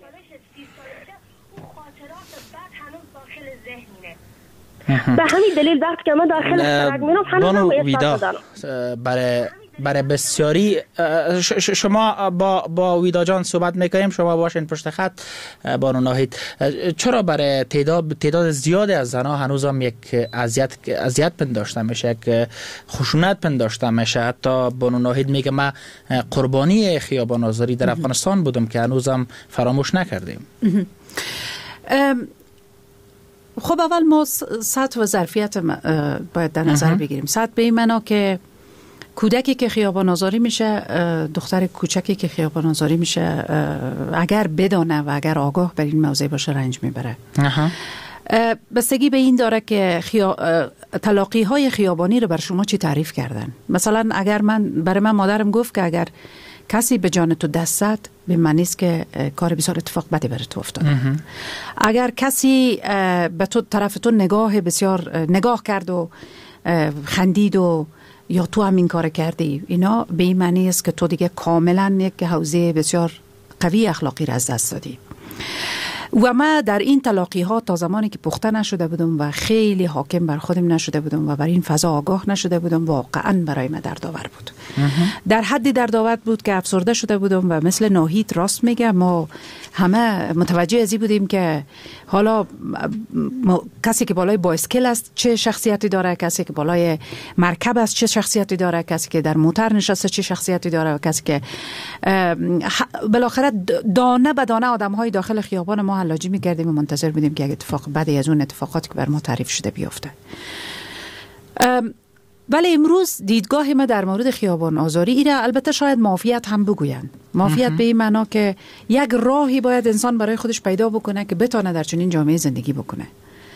به همین دلیل وقتی که من داخل خرک میرم هنوز احساس دارم. برای بسیاری شما با ویدا جان صحبت میکنیم، شما باشین پشت خط. بانو ناهید، چرا برای تعداد زیادی از زنها هنوز هم یک اذیت پنداشته میشه، یک خشونت پنداشته میشه؟ حتی بانو ناهید میگه من قربانی خیابان آزاری در افغانستان بودم که هنوزم فراموش نکردیم. خب اول ما سطح و ظرفیت باید در نظر بگیریم. سطح به این معنا که کودکی که خیابان آزاری میشه، دختر کوچکی که خیابان آزاری میشه، اگر بدانه و اگر آگاه بر این موضوع باشه رنج میبره. بستگی به این داره که تلاقی های خیابانی رو بر شما چی تعریف کردن. مثلا اگر برای من مادرم گفت که اگر کسی به جان تو دست زد، به معنی است که کار بسیار اتفاق بدی برای تو افتاده. اگر کسی به تو طرف تو نگاه کرد و خندید و یا تو هم این کار کردی، اینا به این معنی است که تو دیگه کاملا یک حوزه بسیار قوی اخلاقی را از دست دادی. و ما در این تلاقی ها تا زمانی که پخته نشده بودم و خیلی حاکم بر خودم نشده بودم و بر این فضا آگاه نشده بودم، واقعا برای من دردآور بود. در حدی دردآور بود که افسرده شده بودم و مثل ناهید راست میگه، ما همه متوجه ازی بودیم که حالا کسی که بالای بایسکل است چه شخصیتی داره، کسی که بالای مرکب است چه شخصیتی داره، کسی که در موتر نشسته چه شخصیتی داره و کسی که بالاخره دانه به دانه آدم‌های داخل خیابان ما حلاجی می‌کردیم و منتظر بودیم که اتفاق بعدی از اون اتفاقاتی که بر ما تعریف شده بیفته. ولی امروز دیدگاه ما در مورد خیابان آزاری ایره، البته شاید معافیت هم بگوین. معافیت به این معنا که یک راهی باید انسان برای خودش پیدا بکنه که بتونه در چنین جامعه زندگی بکنه.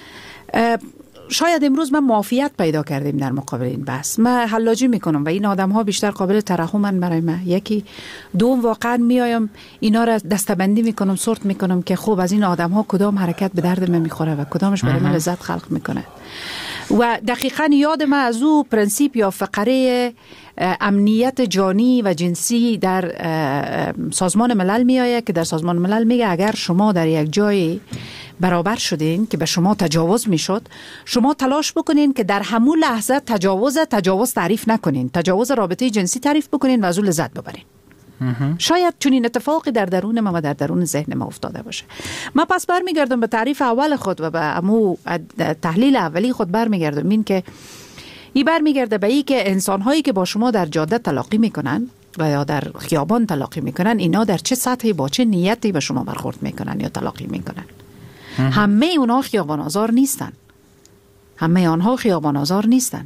شاید امروز من معافیت پیدا کردیم در مقابل این بحث. من حلاجی میکنم و این آدم ها بیشتر قابل ترحمن برای من. یکی دوم واقعا میایم اینا را دستبندی میکنم، سورت میکنم که خب از این آدم ها کدام حرکت به درد من میخوره و کدامش برای من لذت خلق میکنه. و دقیقا یاد من از او پرنسیپ یا فقره امنیت جانی و جنسی در سازمان ملل می آید که در سازمان ملل میگه اگر شما در یک جای برابر شدین که به شما تجاوز می شد، شما تلاش بکنین که در همون لحظه تجاوز تعریف نکنین، تجاوز رابطه جنسی تعریف بکنین و از اون لذت ببرین. شاید چنین اتفاقی در درون ما و در درون ذهن ما افتاده باشه. من پس برمیگردم به تعریف اول خود و به امو تحلیل اولی خود برمیگردم، این که این برمیگرده به این که انسان‌هایی که با شما در جاده تلاقی میکنن و یا در خیابان تلاقی میکنن، اینا در چه سطحی با چه نیتی به شما برخورد میکنن یا تلاقی میکنن. همه اونها خیابان آزار نیستن، همه آنها خیابان آزار نیستن،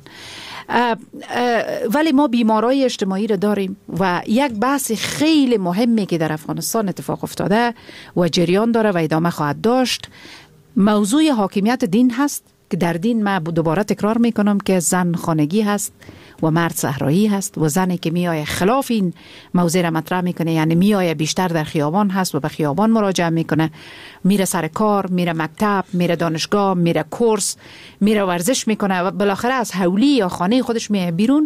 ولی ما بیمارای اجتماعی رو داریم و یک بحث خیلی مهمی که در افغانستان اتفاق افتاده و جریان داره و ادامه خواهد داشت، موضوع حاکمیت دین هست که در دین من دوباره تکرار میکنم که زن خانگی هست و مرد صحرایی هست و زنی که میآیه خلاف این موضوع را مطرح میکنه، یعنی میآیه بیشتر در خیابان هست و به خیابان مراجعه میکنه، میره سر کار، میره مکتب، میره دانشگاه، میره کورس، میره ورزش میکنه و بالاخره از حولی یا خانه خودش میاد بیرون.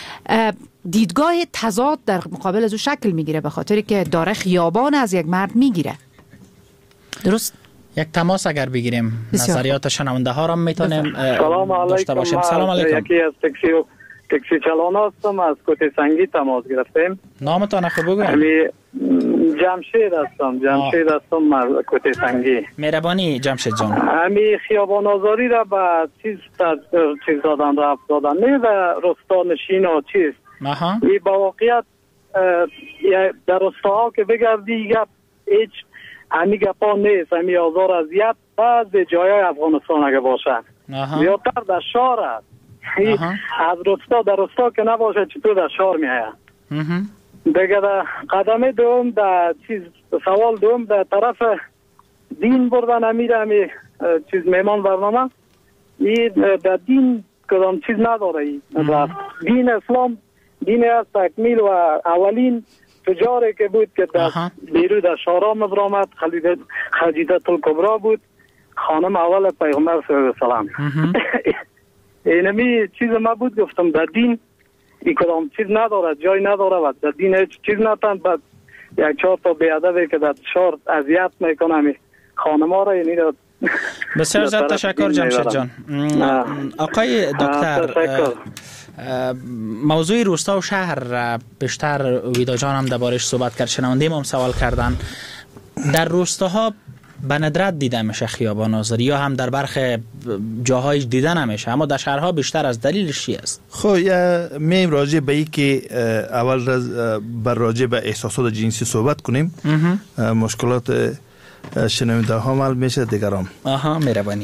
دیدگاه تضاد در مقابل از او شکل میگیره به خاطر که داره خیابان از یک مرد میگیره. درست؟ یک تماس اگر بگیریم نظریات شنونده ها را میتونیم داشته باشیم. سلام علیکم. یکی از تاکسی چلان هستم، از کوته سنگی تماس گرفتیم. نامتان خود بگویم. جمشید هستم از کوته سنگی. مهربانی جمشید جان. همی خیابان آزاری را به چیز دادن رفت دادن، نه به رستا نشین و چیز. این با واقعیت در رستاها که بگردی هیچ همی گپا نیست. همی آزار اذیت بعضی جایای افغانستان اگه باشه زیادتر در شهر است. از رستا در رستا که نباشه چطور در شهر می آید. دیگه در قدم دوم در چیز سوال دوم در طرف دین بردن امیره همی چیز میمان برنامه این در دین کدام چیز نداره. دین اسلام دین است تکمیل و اولین تجاری که بود که در بیرو در شارا مبرامد خدیجه الکبرا بود، خانم اول پیغمبر صلی الله علیه و سلم. اینمی چیز ما بود گفتم در دین این کدام چیز نداره، جای نداره و در دین هیچ چیز نتن. بعد یک چهار تا بیادبی که در شهر اذیت میکنم خانم ها را یعنی بسیار زیاد تشکر جمشید جان. آقای دکتر، موضوع روستا و شهر بیشتر ویدا جان هم دربارش صحبت کرد، شنونده ما هم سوال کردن. در روستاها به ندرت دیده میشه خیابان آزاری یا هم در برخی جاهای دیده نمیشه، اما در شهرها بیشتر از دلیلش چی است؟ خب میم راجع به این که اول بر راجع به احساسات جنسی صحبت کنیم. مشکلات شنونده ها معلوم میشه دیگران. مهربانی.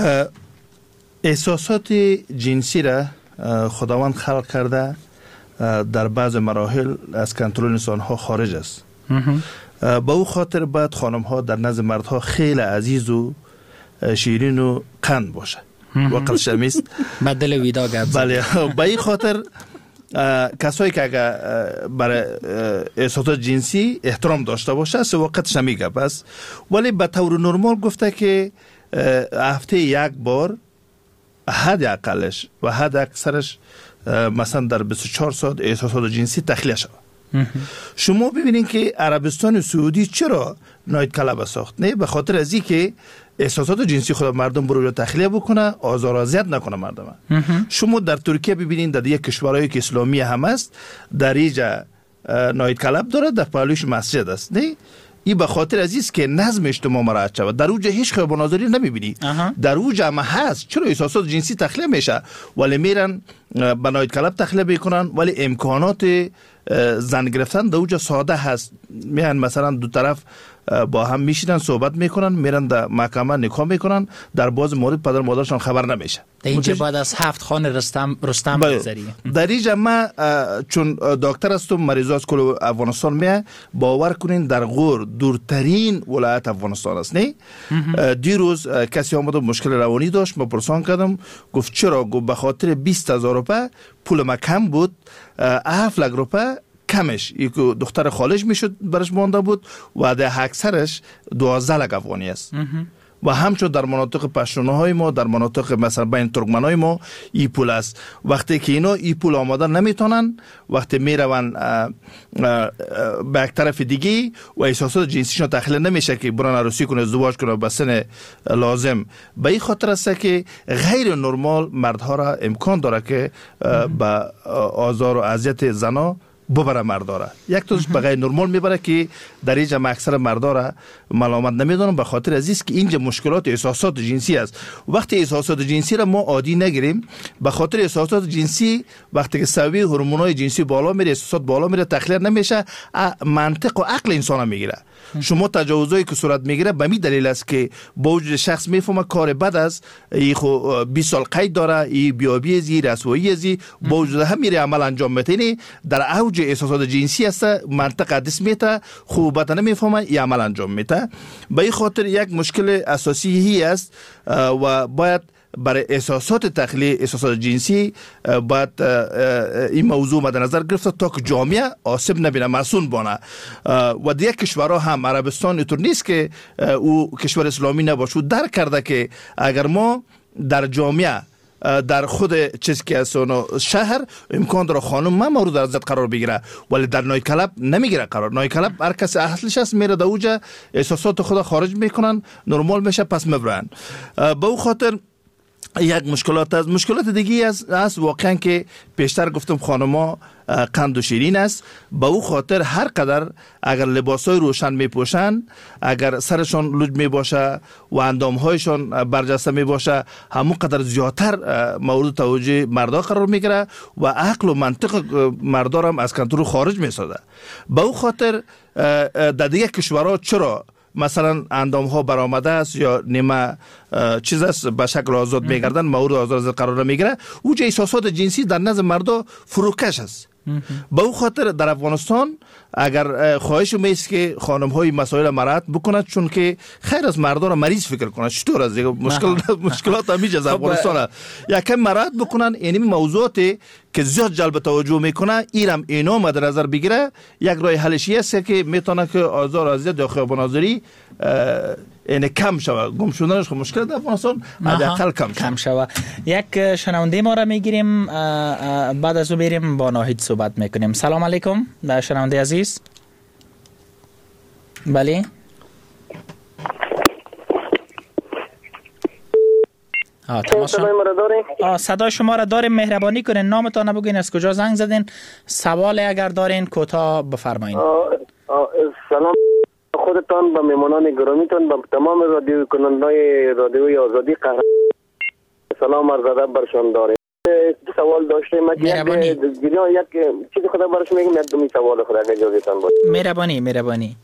احساسات جنسی را خداوند خلق کرده در بعض مراحل از کنترل انسان ها خارج است. با او خاطر باید خانم ها در نزد مردها خیلی عزیز و شیرین و قند باشه. وقل شمیست بدل ویدا گرد. بله، با این خاطر کسایی که اگر برای احساسات جنسی احترام داشته باشه سه وقتش میگه بس، ولی به طور نرمال گفته که هفته یک بار حد اقلش و حد اکثرش مثلا در 24 ساعت احساسات جنسی تخلیه شود. شما ببینید که عربستان سعودی چرا نایت کلاب ساخت؟ نه به خاطر از این که احساسات جنسی خود مردم برو تخلیه بکنه، آزار و اذیت نکنه مردم. شما در ترکیه ببینید در یک کشورهایی که اسلامی هم است در اینجا نایت کلاب داره، در پهلوش مسجد است. نه این به خاطر عزیز که نظم اجتماع مراعات شود. در اونجا هیچ خیابان آزاری نمیبینی. در اونجا هم هست چرا احساسات جنسی تخلیه میشه، ولی میرن به نایت کلاب تخلیه میکنن، ولی امکانات زن گرفتن در اونجا ساده هست. میان مثلا دو طرف با هم میشینن صحبت میکنن، میرن در محکمه نکاح میکنن، در باز مورد پدر مادرشان خبر نمیشه. در اینجا بعد از 7 خانه رستم بگذاری. در اینجا ما چون دکتر هستم مریضا از کل افغانستان میه، باور کنین در غور دورترین ولایت افغانستان است. نه دیروز کسی آمد مشکل روانی داشت، ما پرسان کردم گفت چرا؟ گفت به خاطر 20,000 روپیه پول ما کم بود، 7 لک روپیه کمش یک دختر خالش میشد برش مانده بود و در اکثرش 12 لک افغانی است. و همچون در مناطق پشتونهای ما، در مناطق مثلا بین ترکمنای ما ای پول است. وقتی که اینا ای پول آماده نمیتونن، وقتی میرون به یک طرف دیگه و احساسات جنسیشون تخلیه نمیشه که برن عروسی کنه، ازدواج کنه به سن لازم، به این خاطر است که غیر نرمال مردها را امکان داره که به آزار و اذیت زنا ببره مردا را. یک توش به غیر نرمال میبره که در اینجا اکثر مردا را ملامت نمیدونم، به خاطر عزیز که اینجا مشکلات احساسات جنسی است. وقتی احساسات جنسی را ما عادی نگیریم، به خاطر احساسات جنسی وقتی که سوی هورمونای جنسی بالا میره، احساسات بالا میره، تخلیه نمیشه، منطق و عقل انسان میگیره. شما تجاوزایی که صورت میگیره به می دلیل است که با وجود شخص میفهمه کار بد است، ای خو 20 سال قید داره، ای بیابی ازی، رسوایی ازی، با وجود هم میره عمل انجام میتینی، در اوج احساسات جنسی است، منطق دست میته، خوبت نمیفهمه، ای عمل انجام میته. به این خاطر یک مشکل اساسی هی است و باید برای احساسات تخلیه احساسات جنسی باید این موضوع مد نظر گرفته تا که جامعه آسیب نبینه، مسئول بانه. و دیگه کشورها هم، عربستان اینطور نیست که او کشور اسلامی نباشه، درک کرده که اگر ما در جامعه در خود چیز که است شهر امکان داره خانم ما مورد اذیت قرار بگیره، ولی در نایت کلاب نمیگیره قرار. نایت کلاب هر کس اصلش است میره در اوجا احساسات خود خارج میکنن، نرمال میشه، پس میبرن. به او خاطر یک مشکلات است. مشکلات دیگه است واقعا که پیشتر گفتم خانما قند و شیرین است. به او خاطر هر قدر اگر لباسای روشن میپوشن، اگر سرشان لوج میباشه و اندامهایشان برجسته میباشه، همون قدر زیادتر مورد توجه مردا قرار میگیره و عقل و منطق مردا هم از کنترل خارج میسازه. به او خاطر در دیگه کشورها چرا مثلا اندام ها برآمده است یا نیمه چیز است به شکل آزاد میگردن، مورد آزاد قرار میگیره، اوج احساسات جنسی در نظر مردا فروکش است. به او خاطر در افغانستان اگر خواهش میست که خانم های مسائل مراعات بکند، چون که خیر از مردا را مریض فکر کنند. چطور از مشکلات همیشه از افغانستان یکم مراعات بکنن، یعنی موضوعاتی که زیاد جلب توجه میکنه ایرم اینا مد نظر بگیره. یک راه حلشی است که میتونه که آزار اذیت یا خیابان آزاری یعنی کم شوه، گم شدنش خب مشکل در افغانستان حداقل کم شوه. یک شنونده ما را میگیریم، بعد از او بریم با ناهید صحبت میکنیم. سلام علیکم شنونده عزیز. بله صدای شما را داریم، مهربانی کنین نامتان بگین، از کجا زنگ زدین، سوال اگر دارین کوتاه بفرمایید. سلام خودتان، به مهمانان گرامیتان، به تمام رادیو کنندگان رادیوی آزادی سلام عرض ادب برشان داریم. سوال داشتیم، یک چیز خدا برش میگم، یک دومی سوال خدا اگر اجازهتان باشه. مهربانی.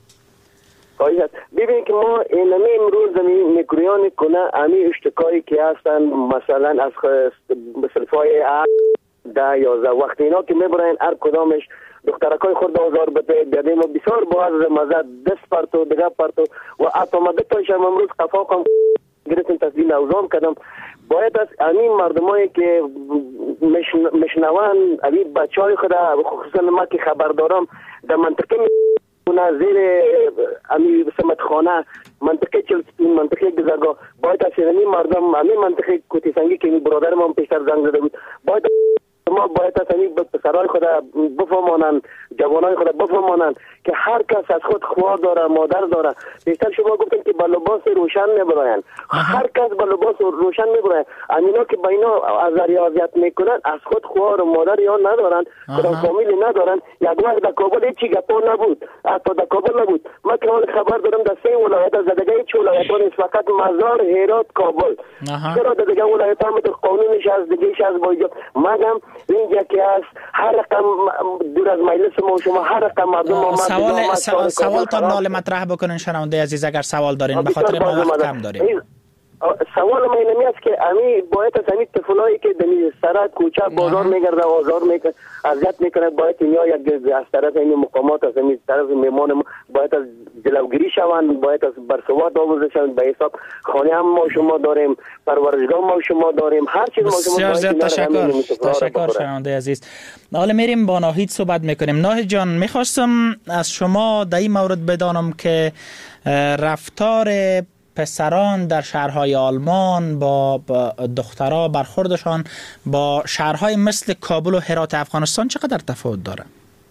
ببینید که ما اینمی امروز میکرویان کنه امی اشتکایی که هستن، مثلا از سلفای 10 11 وقتی اینا که میبرن هر کدامش دخترکای خود آزار بده، بیادیم و بسیار باز مزد دست پرتو دگه پرتو و اتومده تایشم امروز قفاقم گرفتیم تصدیل اوزام کردم. باید از همین مردمایی که مشنوان اوی بچه های خود، خصوصا ما که خبر دارم در منطقه زیر امی سمت خانه منطقه منطقه گذرگاه، باید از این مردم همین منطقه کوتی سنگی که برادر ما پیشتر زنگ زده بود، باید ما باید از همین پسرای خود بفهمانند، جوانای خود بفهمانند که هر کس از خود خواه داره، مادر داره. بیشتر شما گفتن که با لباس روشن میبراین، هر کس با لباس روشن میبراین. امینا که با اینا اذیت میکنن از خود خواه و مادر یا ندارن، خودم فامیلی ندارن. یک وقت در کابل هیچی گپا نبود، حتی در کابل نبود. ما که خبر دارم در 3 ولایت از زدگه هیچ ولایت نیست، فقط مزار، هرات، کابل. چرا در دیگه ولایت هم تو قانونش از دیگهش از باید مگم اینجا که هست هر رقم دور از مجلس ما شما هر رقم مردم سوال تا نال مطرح بکنن شنونده عزیز اگر سوال دارین، به خاطر ما وقت کم داریم. سوال من اینمی است که امی باید از امی طفلایی که دمی سرک کوچه بازار میگرده آزار میکنه اذیت میکنه، باید اینیا یک از طرف این مقامات از امی طرف میمان باید از جلوگیری شوند، باید از برسوات آورده شوند. به حساب خانه هم ما شما داریم، پروردگار ما شما داریم، هر چیز ما شما داریم. تشکر شنونده عزیز. حالا میریم با ناهید صحبت میکنیم. ناهید جان، میخواستم از شما در این مورد بدانم که رفتار پسران در شهرهای آلمان با دخترها برخوردشان با شهرهای مثل کابل و هرات افغانستان چقدر تفاوت داره؟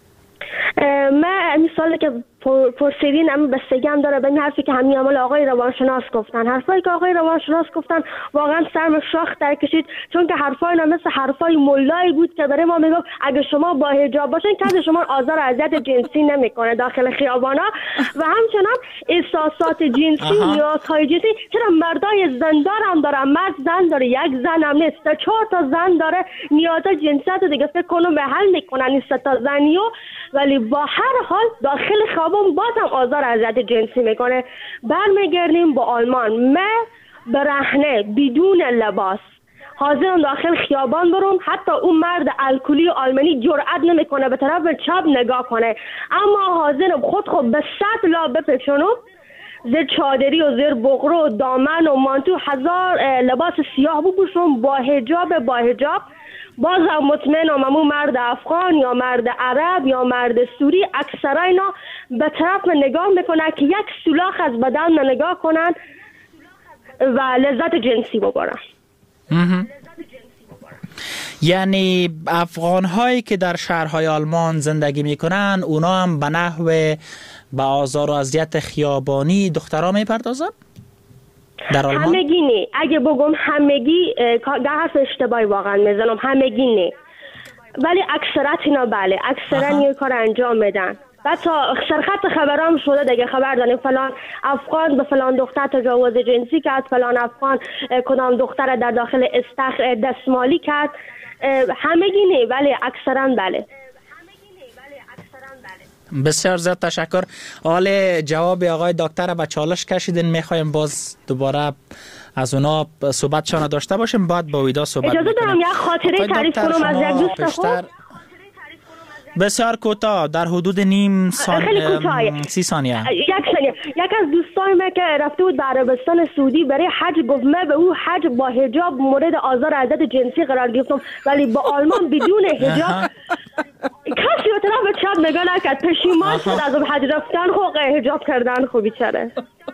من مثالی که پرسیدین هم بستگی هم داره به این حرفی که همین عمل آقای روانشناس گفتن. حرفایی که آقای روانشناس گفتن واقعا سرم شاخ در کشید، چون که حرفای اینا مثل حرفای مولایی بود که برای ما میگفت اگه شما با حجاب باشین کسی شما آزار اذیت جنسی نمیکنه داخل خیابانا و همچنان احساسات جنسی و نیازهای جنسی. چرا مردای زندار هم داره، مرد زن داره، یک زن هم نیست، 4 تا زن داره، نیازهای جنسیت دیگه فکر کنم به حل میکنن این 3 تا زنیو، ولی با هر حال داخل خیابان بازم آزار اذیت جنسی میکنه. برمیگردیم با آلمان. من برهنه بدون لباس حاضرم داخل خیابان برم، حتی اون مرد الکلی آلمانی جرئت نمیکنه به طرف چپ نگاه کنه، اما حاضرم خود به 100 لا بپیچونم، زیر چادری و زیر بغرو و دامن و مانتو 1000 لباس سیاه بپوشم با حجاب بازم مطمئنم همون مرد افغان یا مرد عرب یا مرد سوری اکثرا اینا به طرف نگاه میکنن که یک سولاخ از بدن نگاه کنن و لذت جنسی ببرن. یعنی افغان هایی که در شهرهای آلمان زندگی میکنن اونا هم به نحو به آزار و اذیت خیابانی دخترها میپردازن؟ در آلمان؟ همگی نه. اگه بگم همگی حرف اشتباهی واقعا میزنم، همگی نه، ولی اکثرت اینا بله، اکثرا این کار انجام میدن. حتی سرخط خبرام شده دیگه، خبر داریم فلان افغان به فلان دختر تجاوز جنسی کرد، فلان افغان کدام دختر در داخل استخر دستمالی کرد. همگی نه ولی اکثرا بله. بسیار زیاد تشکر. حال جواب آقای دکتر به چالش کشیدین، میخوایم باز دوباره از اونا صحبتشان داشته باشیم، بعد با ویدا صحبت اجازه دارم یک خاطره تعریف کنم از یک دوست خود؟ بسیار کوتاه، در حدود نیم 30 ثانیه. یک از دوستان من که رفته بود به عربستان سعودی برای حج گفت من به او حج با حجاب مورد آزار اذیت جنسی قرار گرفتم، ولی با آلمان بدون حجاب کسی به طرف چپ نگاه نکرد، پشیمان شد از حج رفتن خب حجاب کردن. خب بیچاره.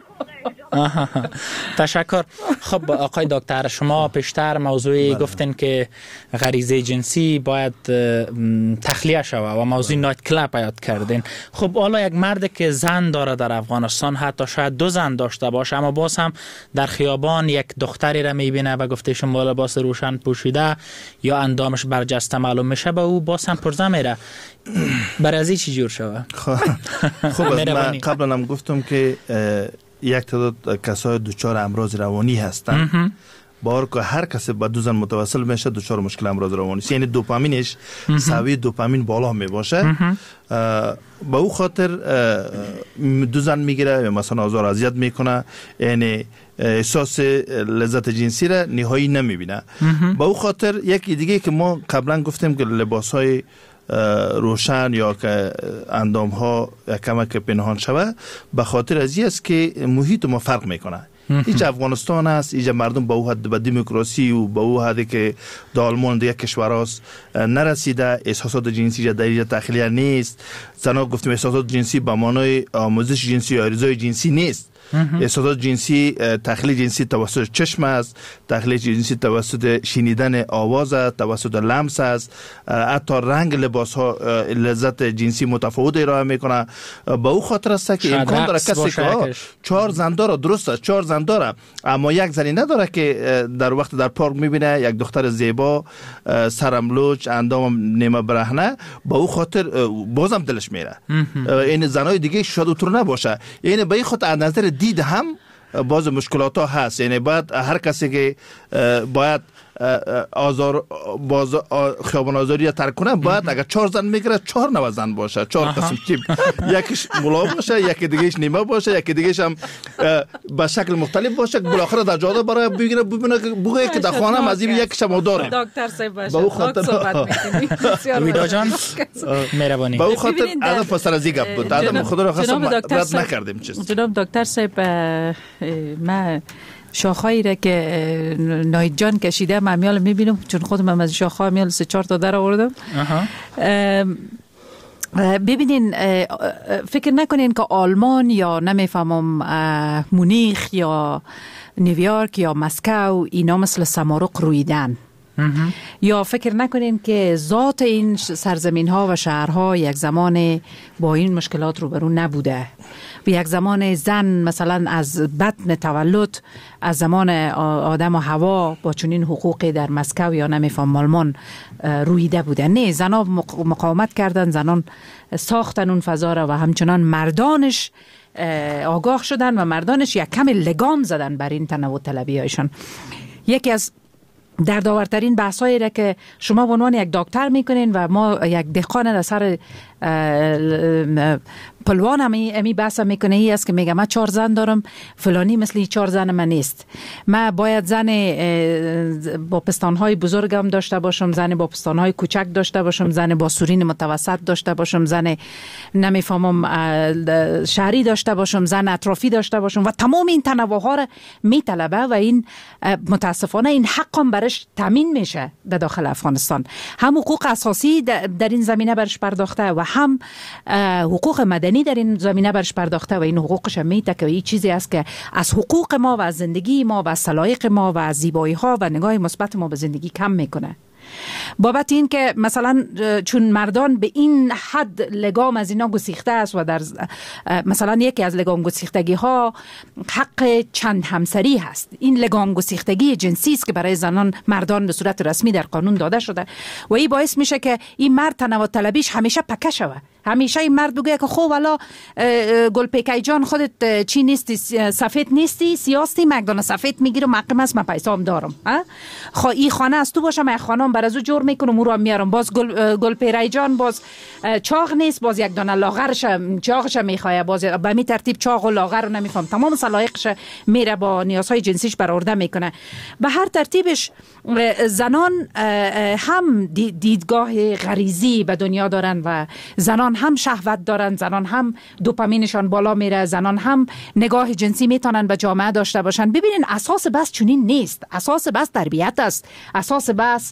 تشکر. خب آقای دکتر، شما پیشتر موضوعی گفتین که غریزه جنسی باید تخلیه شود و موضوع نایت کلاب یاد کردین. خب حالا یک مرد که زن داره در افغانستان، حتی شاید 2 زن داشته باشه، اما باز هم در خیابان یک دختری را میبینه و گفته شما لباس روشن پوشیده یا اندامش برجسته معلوم میشه، به او باز هم پرزه میره. برازی چی جور شود؟ خب من قبلا هم گفتم که یک تعداد کسای دچار امراض روانی هستند. بار که هر کسی با 2 زن متوسل میشه دچار مشکل امراض روانی است، یعنی دوپامینش سوی دوپامین بالا می باشه. با او خاطر 2 زن میگیره، مثلا آزار اذیت میکنه، یعنی احساس لذت جنسی را نهایی نمیبینه. با او خاطر یکی دیگه که ما قبلا گفتیم که لباسهای روشن یا که اندام ها کمک پنهان شوه، به خاطر از این است که محیط ما فرق میکنه. اینجا افغانستان است، اینجا مردم با او حد به دموکراسی و با او حدی که در آلمان دیگه کشور است نرسیده، احساسات جنسی در اینجا تخلیه نیست. زنا گفتیم احساسات جنسی به معنای آموزش جنسی یا ارضای جنسی نیست. احساسات جنسی تخلیه جنسی توسط چشم است، تخلیه جنسی توسط شنیدن آواز است، توسط لمس است، حتی رنگ لباس ها لذت جنسی متفاوت ارائه میکنه. با او خاطر است که امکان داره کسی که 4 زن داره، درست است 4 زن داره، اما یک زنی نداره که در وقت در پارک میبینه یک دختر زیبا سرملوچ اندام نیمه برهنه، با او خاطر بازم دلش میره. این زنای دیگه شاید اونطور نباشه، یعنی به این خاطر نظر دید هم باز مشکلات ها هست. یعنی باید هر کسی که باید خیابان آزاری ترک کنه، باید اگر 4 زن میگیره 4 نوع زن باشه، 4 قسم تیپ، یکیش ملا باشه، یکی دیگهش نیمه باشه، یکی دیگهش هم به شکل مختلف باشه، بالاخره در جاده برای بگیره بگه که در خانه هم از این یکیش هم داره. دکتر صاحب باشه با صحبت می‌کنیم. ویدا جان مهربانی. با خاطر ادب پسر از این گپ بود، ادب خدا را خواستم رد نکردیم. جناب دکتر صاحب، ما شاخهایی را که نایت جان کشیده من میال میبینم، چون خودم هم از شاخه میال 3-4 تا در آوردم. ببینین فکر نکنین که آلمان یا نمیفهمم مونیخ یا نیویورک یا مسکو اینا مثل سمارق رویدن. یا فکر نکنین که ذات این سرزمین ها و شهرها یک زمان با این مشکلات روبرو نبوده و یک زمان زن مثلا از بطن تولد از زمان آدم و حوا با چنین حقوقی در مسکو یا نمیفهم آلمان رویده بوده. نه، زنها مقاومت کردن، زنان ساختن اون فضا را و همچنان مردانش آگاه شدن و مردانش یک کم لگام زدن بر این تنوع طلبی هایشان. یکی از دردآورترین بحثایی را که شما به عنوان یک دکتر میکنین و ما یک دهقان در سر پلوان امی بحث میکنه ای است که میگه من 4 زن دارم، فلانی مثل 4 زن من نیست، من باید زن با پستانهای بزرگم داشته باشم، زن با پستانهای کوچک داشته باشم، زن با سورین متوسط داشته باشم، زن نمیفهمم شهری داشته باشم، زن اطرافی داشته باشم و تمام این تنوع ها را میطلبه و این متاسفانه این حقم برش تامین میشه به داخل افغانستان. هم حقوق اساسی در این زمینه برش پرداخته و هم حقوق مدنی در این زمینه برش پرداخته و این حقوقش میته که این چیزی است که از حقوق ما و از زندگی ما و از سلایق ما و از زیبایی ها و نگاه مثبت ما به زندگی کم میکنه. بابت این که مثلا چون مردان به این حد لگام از اینا گسیخته است و در مثلا یکی از لگام گسیختگی ها حق چند همسری هست. این لگام گسیختگی جنسی است که برای زنان مردان به صورت رسمی در قانون داده شده و این باعث میشه که این مرد تنوع طلبیش همیشه پکه شوه. همیشه این مرد بگه که خب والا گلپیکای جان خودت چی نیستی، سفید نیستی، سیاستی، مقدان سفید میگیرم، مقام است، من پیسام دارم. خب این خانه از تو باشه، من خانم بر از او جور میکنم، او رو میارم، باز گلپیکای جان باز چاق نیست، باز یک دانه لاغرش چاقش میخواد، باز به می ترتیب چاق و لاغر رو نمیفهم، تمام سلایقش میره با نیازهای جنسیش برآورده میکنه. به هر ترتیبش زنان هم دیدگاه غریزی به دنیا دارن و زنان هم شهوت دارن، زنان هم دوپامینشان بالا میره، زنان هم نگاه جنسی میتونن به جامعه داشته باشن. ببینین اساس بس چنین نیست، اساس بس تربیت است، اساس بس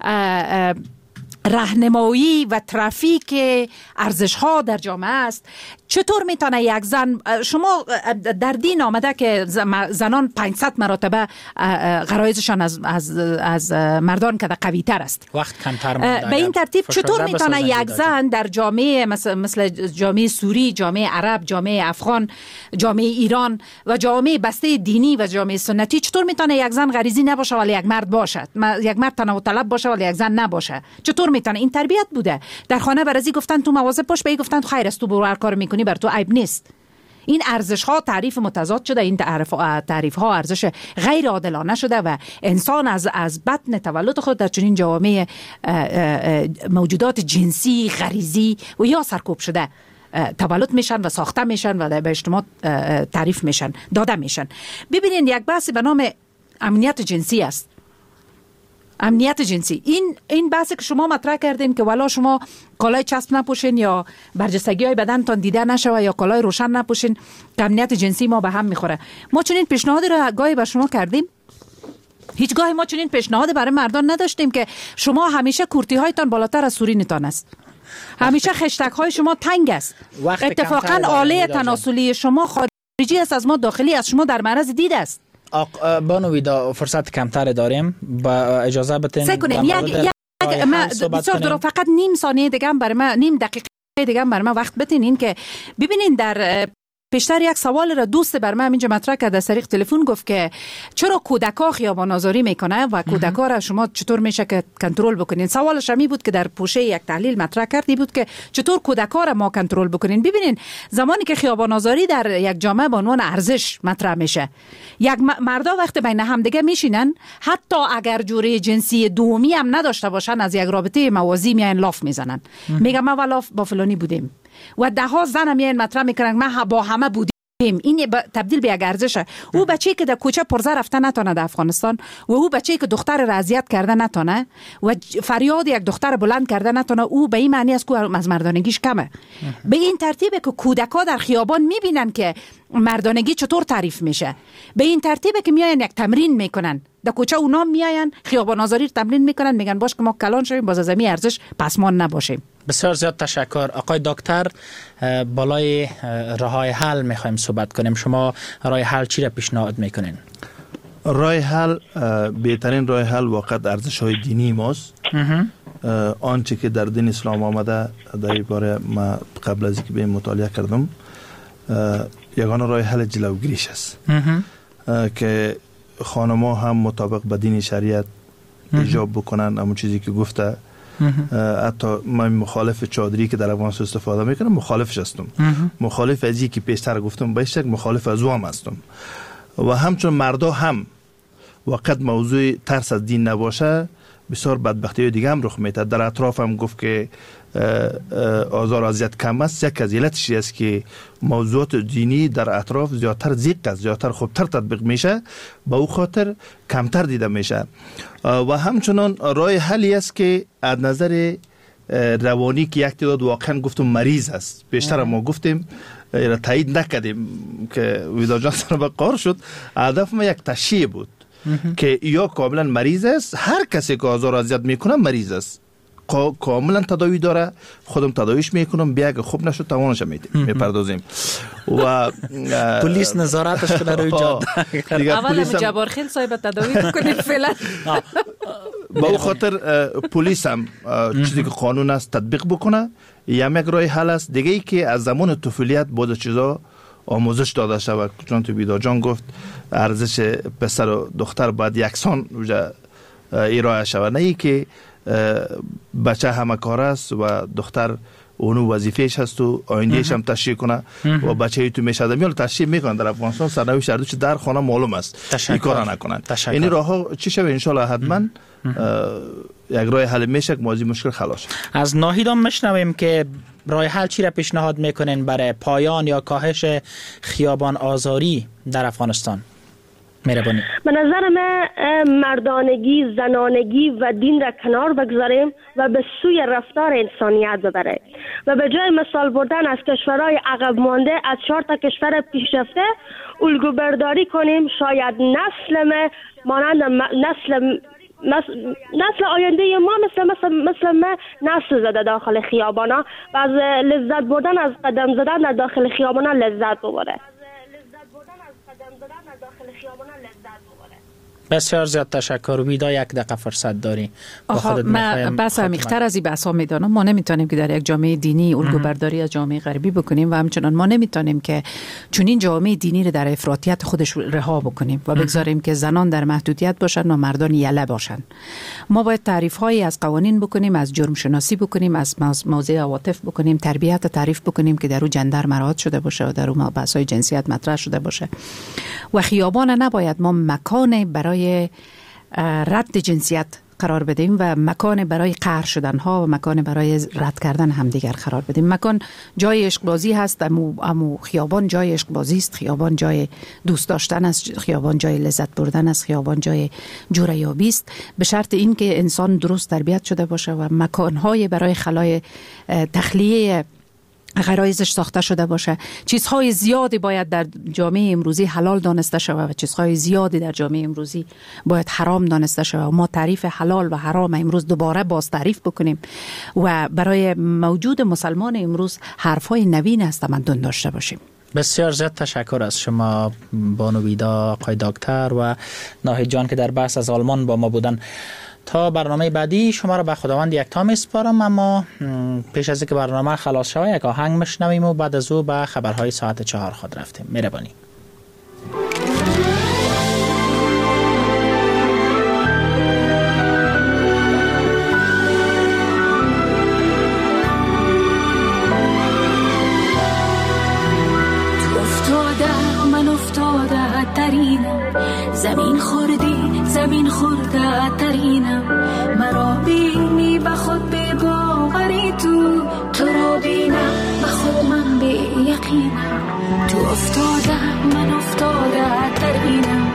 راهنمایی و ترافیک ارزش ها در جامعه است. چطور میتونه یک زن، شما در دین آمده که زنان 500 مرتبه غرایزشان از مردان که قوی تر است، وقت کمتر مونده. به این ترتیب چطور میتونه یک زن در جامعه مثل جامعه سوری، جامعه عرب، جامعه افغان، جامعه ایران و جامعه بسته دینی و جامعه سنتی، چطور میتونه یک زن غریزی نباشه ولی یک مرد باشه، یک مرد تنوع طلب باشه ولی یک زن نباشه؟ چطور میتونه؟ این تربیت بوده. در خانه برازی گفتن تو مواظب باش، به گفتن خیر است، تو برو هر کار میکنی بر تو عیب نیست. این ارزش ها تعریف متضاد شده، این تعریف ها ارزش غیر عادلانه شده و انسان از بطن تولد خود در چنین جوامع موجودات جنسی غریزی و یا سرکوب شده تولد میشن و ساخته میشن و به اجتماع تعریف میشن، داده میشن. ببینین یک بحث به نام امنیت جنسی است. امنیت جنسی، این بحثی که شما مطرح کردین که والا شما کالای چسب نپوشین یا برجستگی های بدنتان دیده نشوه یا کالای روشن نپوشین که امنیت جنسی ما به هم میخوره. ما چنین پیشنهادی رو گاهی بر شما کردیم؟ هیچگاه ما چنین پیشنهاد برای مردان نداشتیم که شما همیشه کورتی هایتان بالاتر از سورینتان است، همیشه خشتک های شما تنگ است، اتفاقا آله تناسلی شما خارجی است از ما داخلی است، شما در معرض دید است. بانو ویدا فرصت کمتر داریم، با اجازه بتین بسیار فقط نیم ثانیه دیگه برای من، نیم دقیقه دیگه برای من وقت بتین. این که ببینین در پیشتر یک سوال را دوست بر من اینجا مطرح کرد از طریق تلفن، گفت که چرا کودکا خیابان آزاری میکنه و کودکا را شما چطور میشه که کنترل بکنین؟ سوالش می بود که در پوشه یک تحلیل مطرح کردی بود که چطور کودکا را ما کنترل بکنین. ببینین زمانی که خیابان آزاری در یک جامعه به عنوان ارزش مطرح میشه، یک مردا وقتی بین هم دیگه میشینن، حتی اگر جوره جنسی دومی هم نداشته باشن، از یک رابطه موازی میان لاف میزنن، میگم ما ولاف با فلانی بودیم و ده ها زن میان مطرح میکنن ما با همه بودیم. این تبدیل به یک ارزشه. او بچه‌ای که در کوچه پرزه رفته نتونه در افغانستان و او بچه‌ای که دختر را اذیت کرده نتونه و فریاد یک دختر بلند کرده نتونه، او به این معنی است که از مردانگیش کمه. به این ترتیبه که کودکا در خیابان میبینن که مردانگی چطور تعریف میشه، به این ترتیبه که میاین یک تمرین میکنن در کوچه اونا میاین خیابان آزادی رو تمرین میکنن، میگن باش که ما کلان شویم باز از می ارزش پسمان نباشیم. بسیار زیاد تشکر. آقای دکتر، بالای راههای حل میخوایم صحبت کنیم. شما راه حل چی را پیشنهاد میکنین؟ راه حل، بهترین راه حل واقعا ارزش‌های دینی ماست. آنچه که در دین اسلام آمده در این باره ما قبل از اینکه به مطالعه کردم، یگانه راه حل جلوگیریش است که خانم‌ها هم مطابق به دین شریعت حجاب بکنن. همون چیزی که گفته، حتی من مخالف چادری که در افغانستان استفاده میکنم مخالفش هستم. مخالف از که پیشتر گفتم به شک مخالف از او هم هستم. و همچون مردا هم وقت موضوع ترس از دین نباشه بسیار بدبختی دیگه هم رخ میده. در اطراف هم گفت که آزار اذیت کم است. یک از علتش است که موضوعات دینی در اطراف زیادتر زیق است، زیادتر خوبتر تطبیق میشه، به او خاطر کمتر دیده میشه. و همچنان راه حلی است که از نظر روانی که یک تعداد واقعا گفتم مریض است، بیشتر ما گفتیم را تایید نکردیم که ویدا جان سر به قار شد. هدف ما یک تشریح بود که یا کاملا مریض است، هر کسی که آزار اذیت میکنه مریض است، کاملا تداوی داره، خودم تداویش میکنم، بیا اگه خوب نشد توانش میپردازیم. و پلیس نظارتش کنه روی جاده. اول جبار خیل صاحب تداوی کنید فعلا. با او خاطر پلیس هم چیزی که قانون است تطبیق بکنه. یک راه حل است دیگه ای که از زمان طفولیت بود چیزا آموزش داده شود. چون تو بیدا جان گفت ارزش پسر و دختر باید یکسان ارائه شود، نه ای که بچه همه کار است و دختر اونو وظیفهش هست و آیندهش هم تشریح کنه و بچه تو میشه میال تشریح میکنن. در افغانستان سرنوشت اردوش در خانه معلوم است، این کارا نکنن. این راه ها چی شود؟ انشالله حتما یک راه حل میشه که موضوع مشکل خلاص. از ناهید هم میشنویم که راه حل چی را پیشنهاد میکنین برای پایان یا کاهش خیابان آزاری در افغانستان؟ مهربانی. به نظر من مردانگی، زنانگی و دین را کنار بگذاریم و به سوی رفتار انسانیت ببریم و به جای مثال بردن از کشورهای عقب مانده از 4 تا کشور پیشرفته الگو برداری کنیم. شاید مانند نسل آینده ما مثل ما نسل زده داخل خیابانا و از لذت بردن از قدم زدن در داخل خیابانا لذت ببره. بسیار زیاد تشکر. ویدا یک دقیقه فرصت داری. من بس عمیق‌تر از این بحثا میدانم. ما نمیتونیم که در یک جامعه دینی الگو برداری از جامعه غربی بکنیم و همچنان ما نمیتونیم که چون این جامعه دینی رو در افراطیت خودش رها بکنیم و بگذاریم که زنان در محدودیت باشن و مردان یله باشن. ما باید تعریف‌هایی از قوانین بکنیم، از جرم شناسی بکنیم، از موضوع عواطف بکنیم، تربیت تعریف بکنیم که در اون جندر مراعات شده باشه و در اون بحث‌های جنسیت مطرح شده باشه. و خیابان نباید ما مکان برای رد جنسیت قرار بدیم و مکان برای قهر شدن ها و مکان برای رد کردن همدیگر قرار بدیم. مکان جای عشق بازی هست، امو خیابان جای عشق بازی است، خیابان جای دوست داشتن است، خیابان جای لذت بردن است، خیابان جای جوریابی است، به شرط این که انسان درست تربیت شده باشه و مکان های برای خلای تخلیه غرایزش ساخته شده باشه. چیزهای زیادی باید در جامعه امروزی حلال دانسته شود و چیزهای زیادی در جامعه امروزی باید حرام دانسته شود و ما تعریف حلال و حرام امروز دوباره باز تعریف بکنیم و برای موجود مسلمان امروز حرفهای نوین است تمدن داشته باشیم. بسیار زیاد تشکر از شما بانو ویدا، آقای دکتر و ناهید جان که در بحث از آلمان با ما بودن. تا برنامه بعدی شما را به خداوند یکتا میسپارم، اما پیش از اینکه برنامه خلاص شود یک آهنگ میشنویم و بعد از او به خبرهای ساعت 4 خود رفتیم. مهربانی. زمین خورده ترینم، مرا بینی به خود به باوری، تو را بینم به خود من به یقینم. تو افتاده من افتاده ترینم،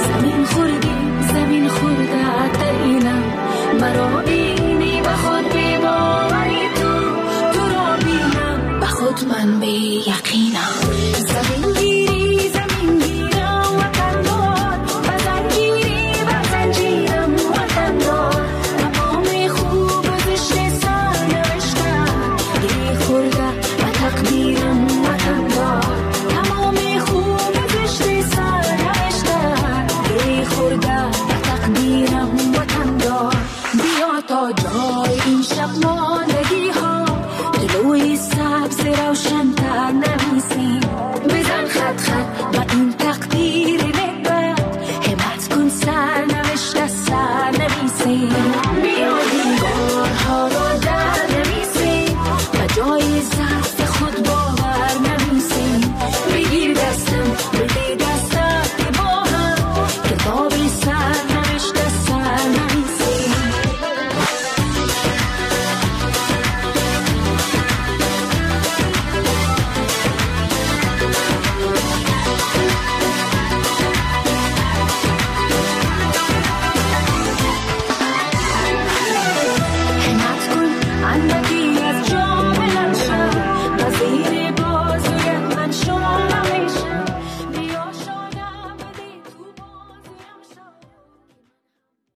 زمین خورده ترینم، مرا بینی به خود به باوری، تو را بینم به خود من به یقینم. زمین گیری زمین گیرم وطن دار، بزن گیری بزن ببین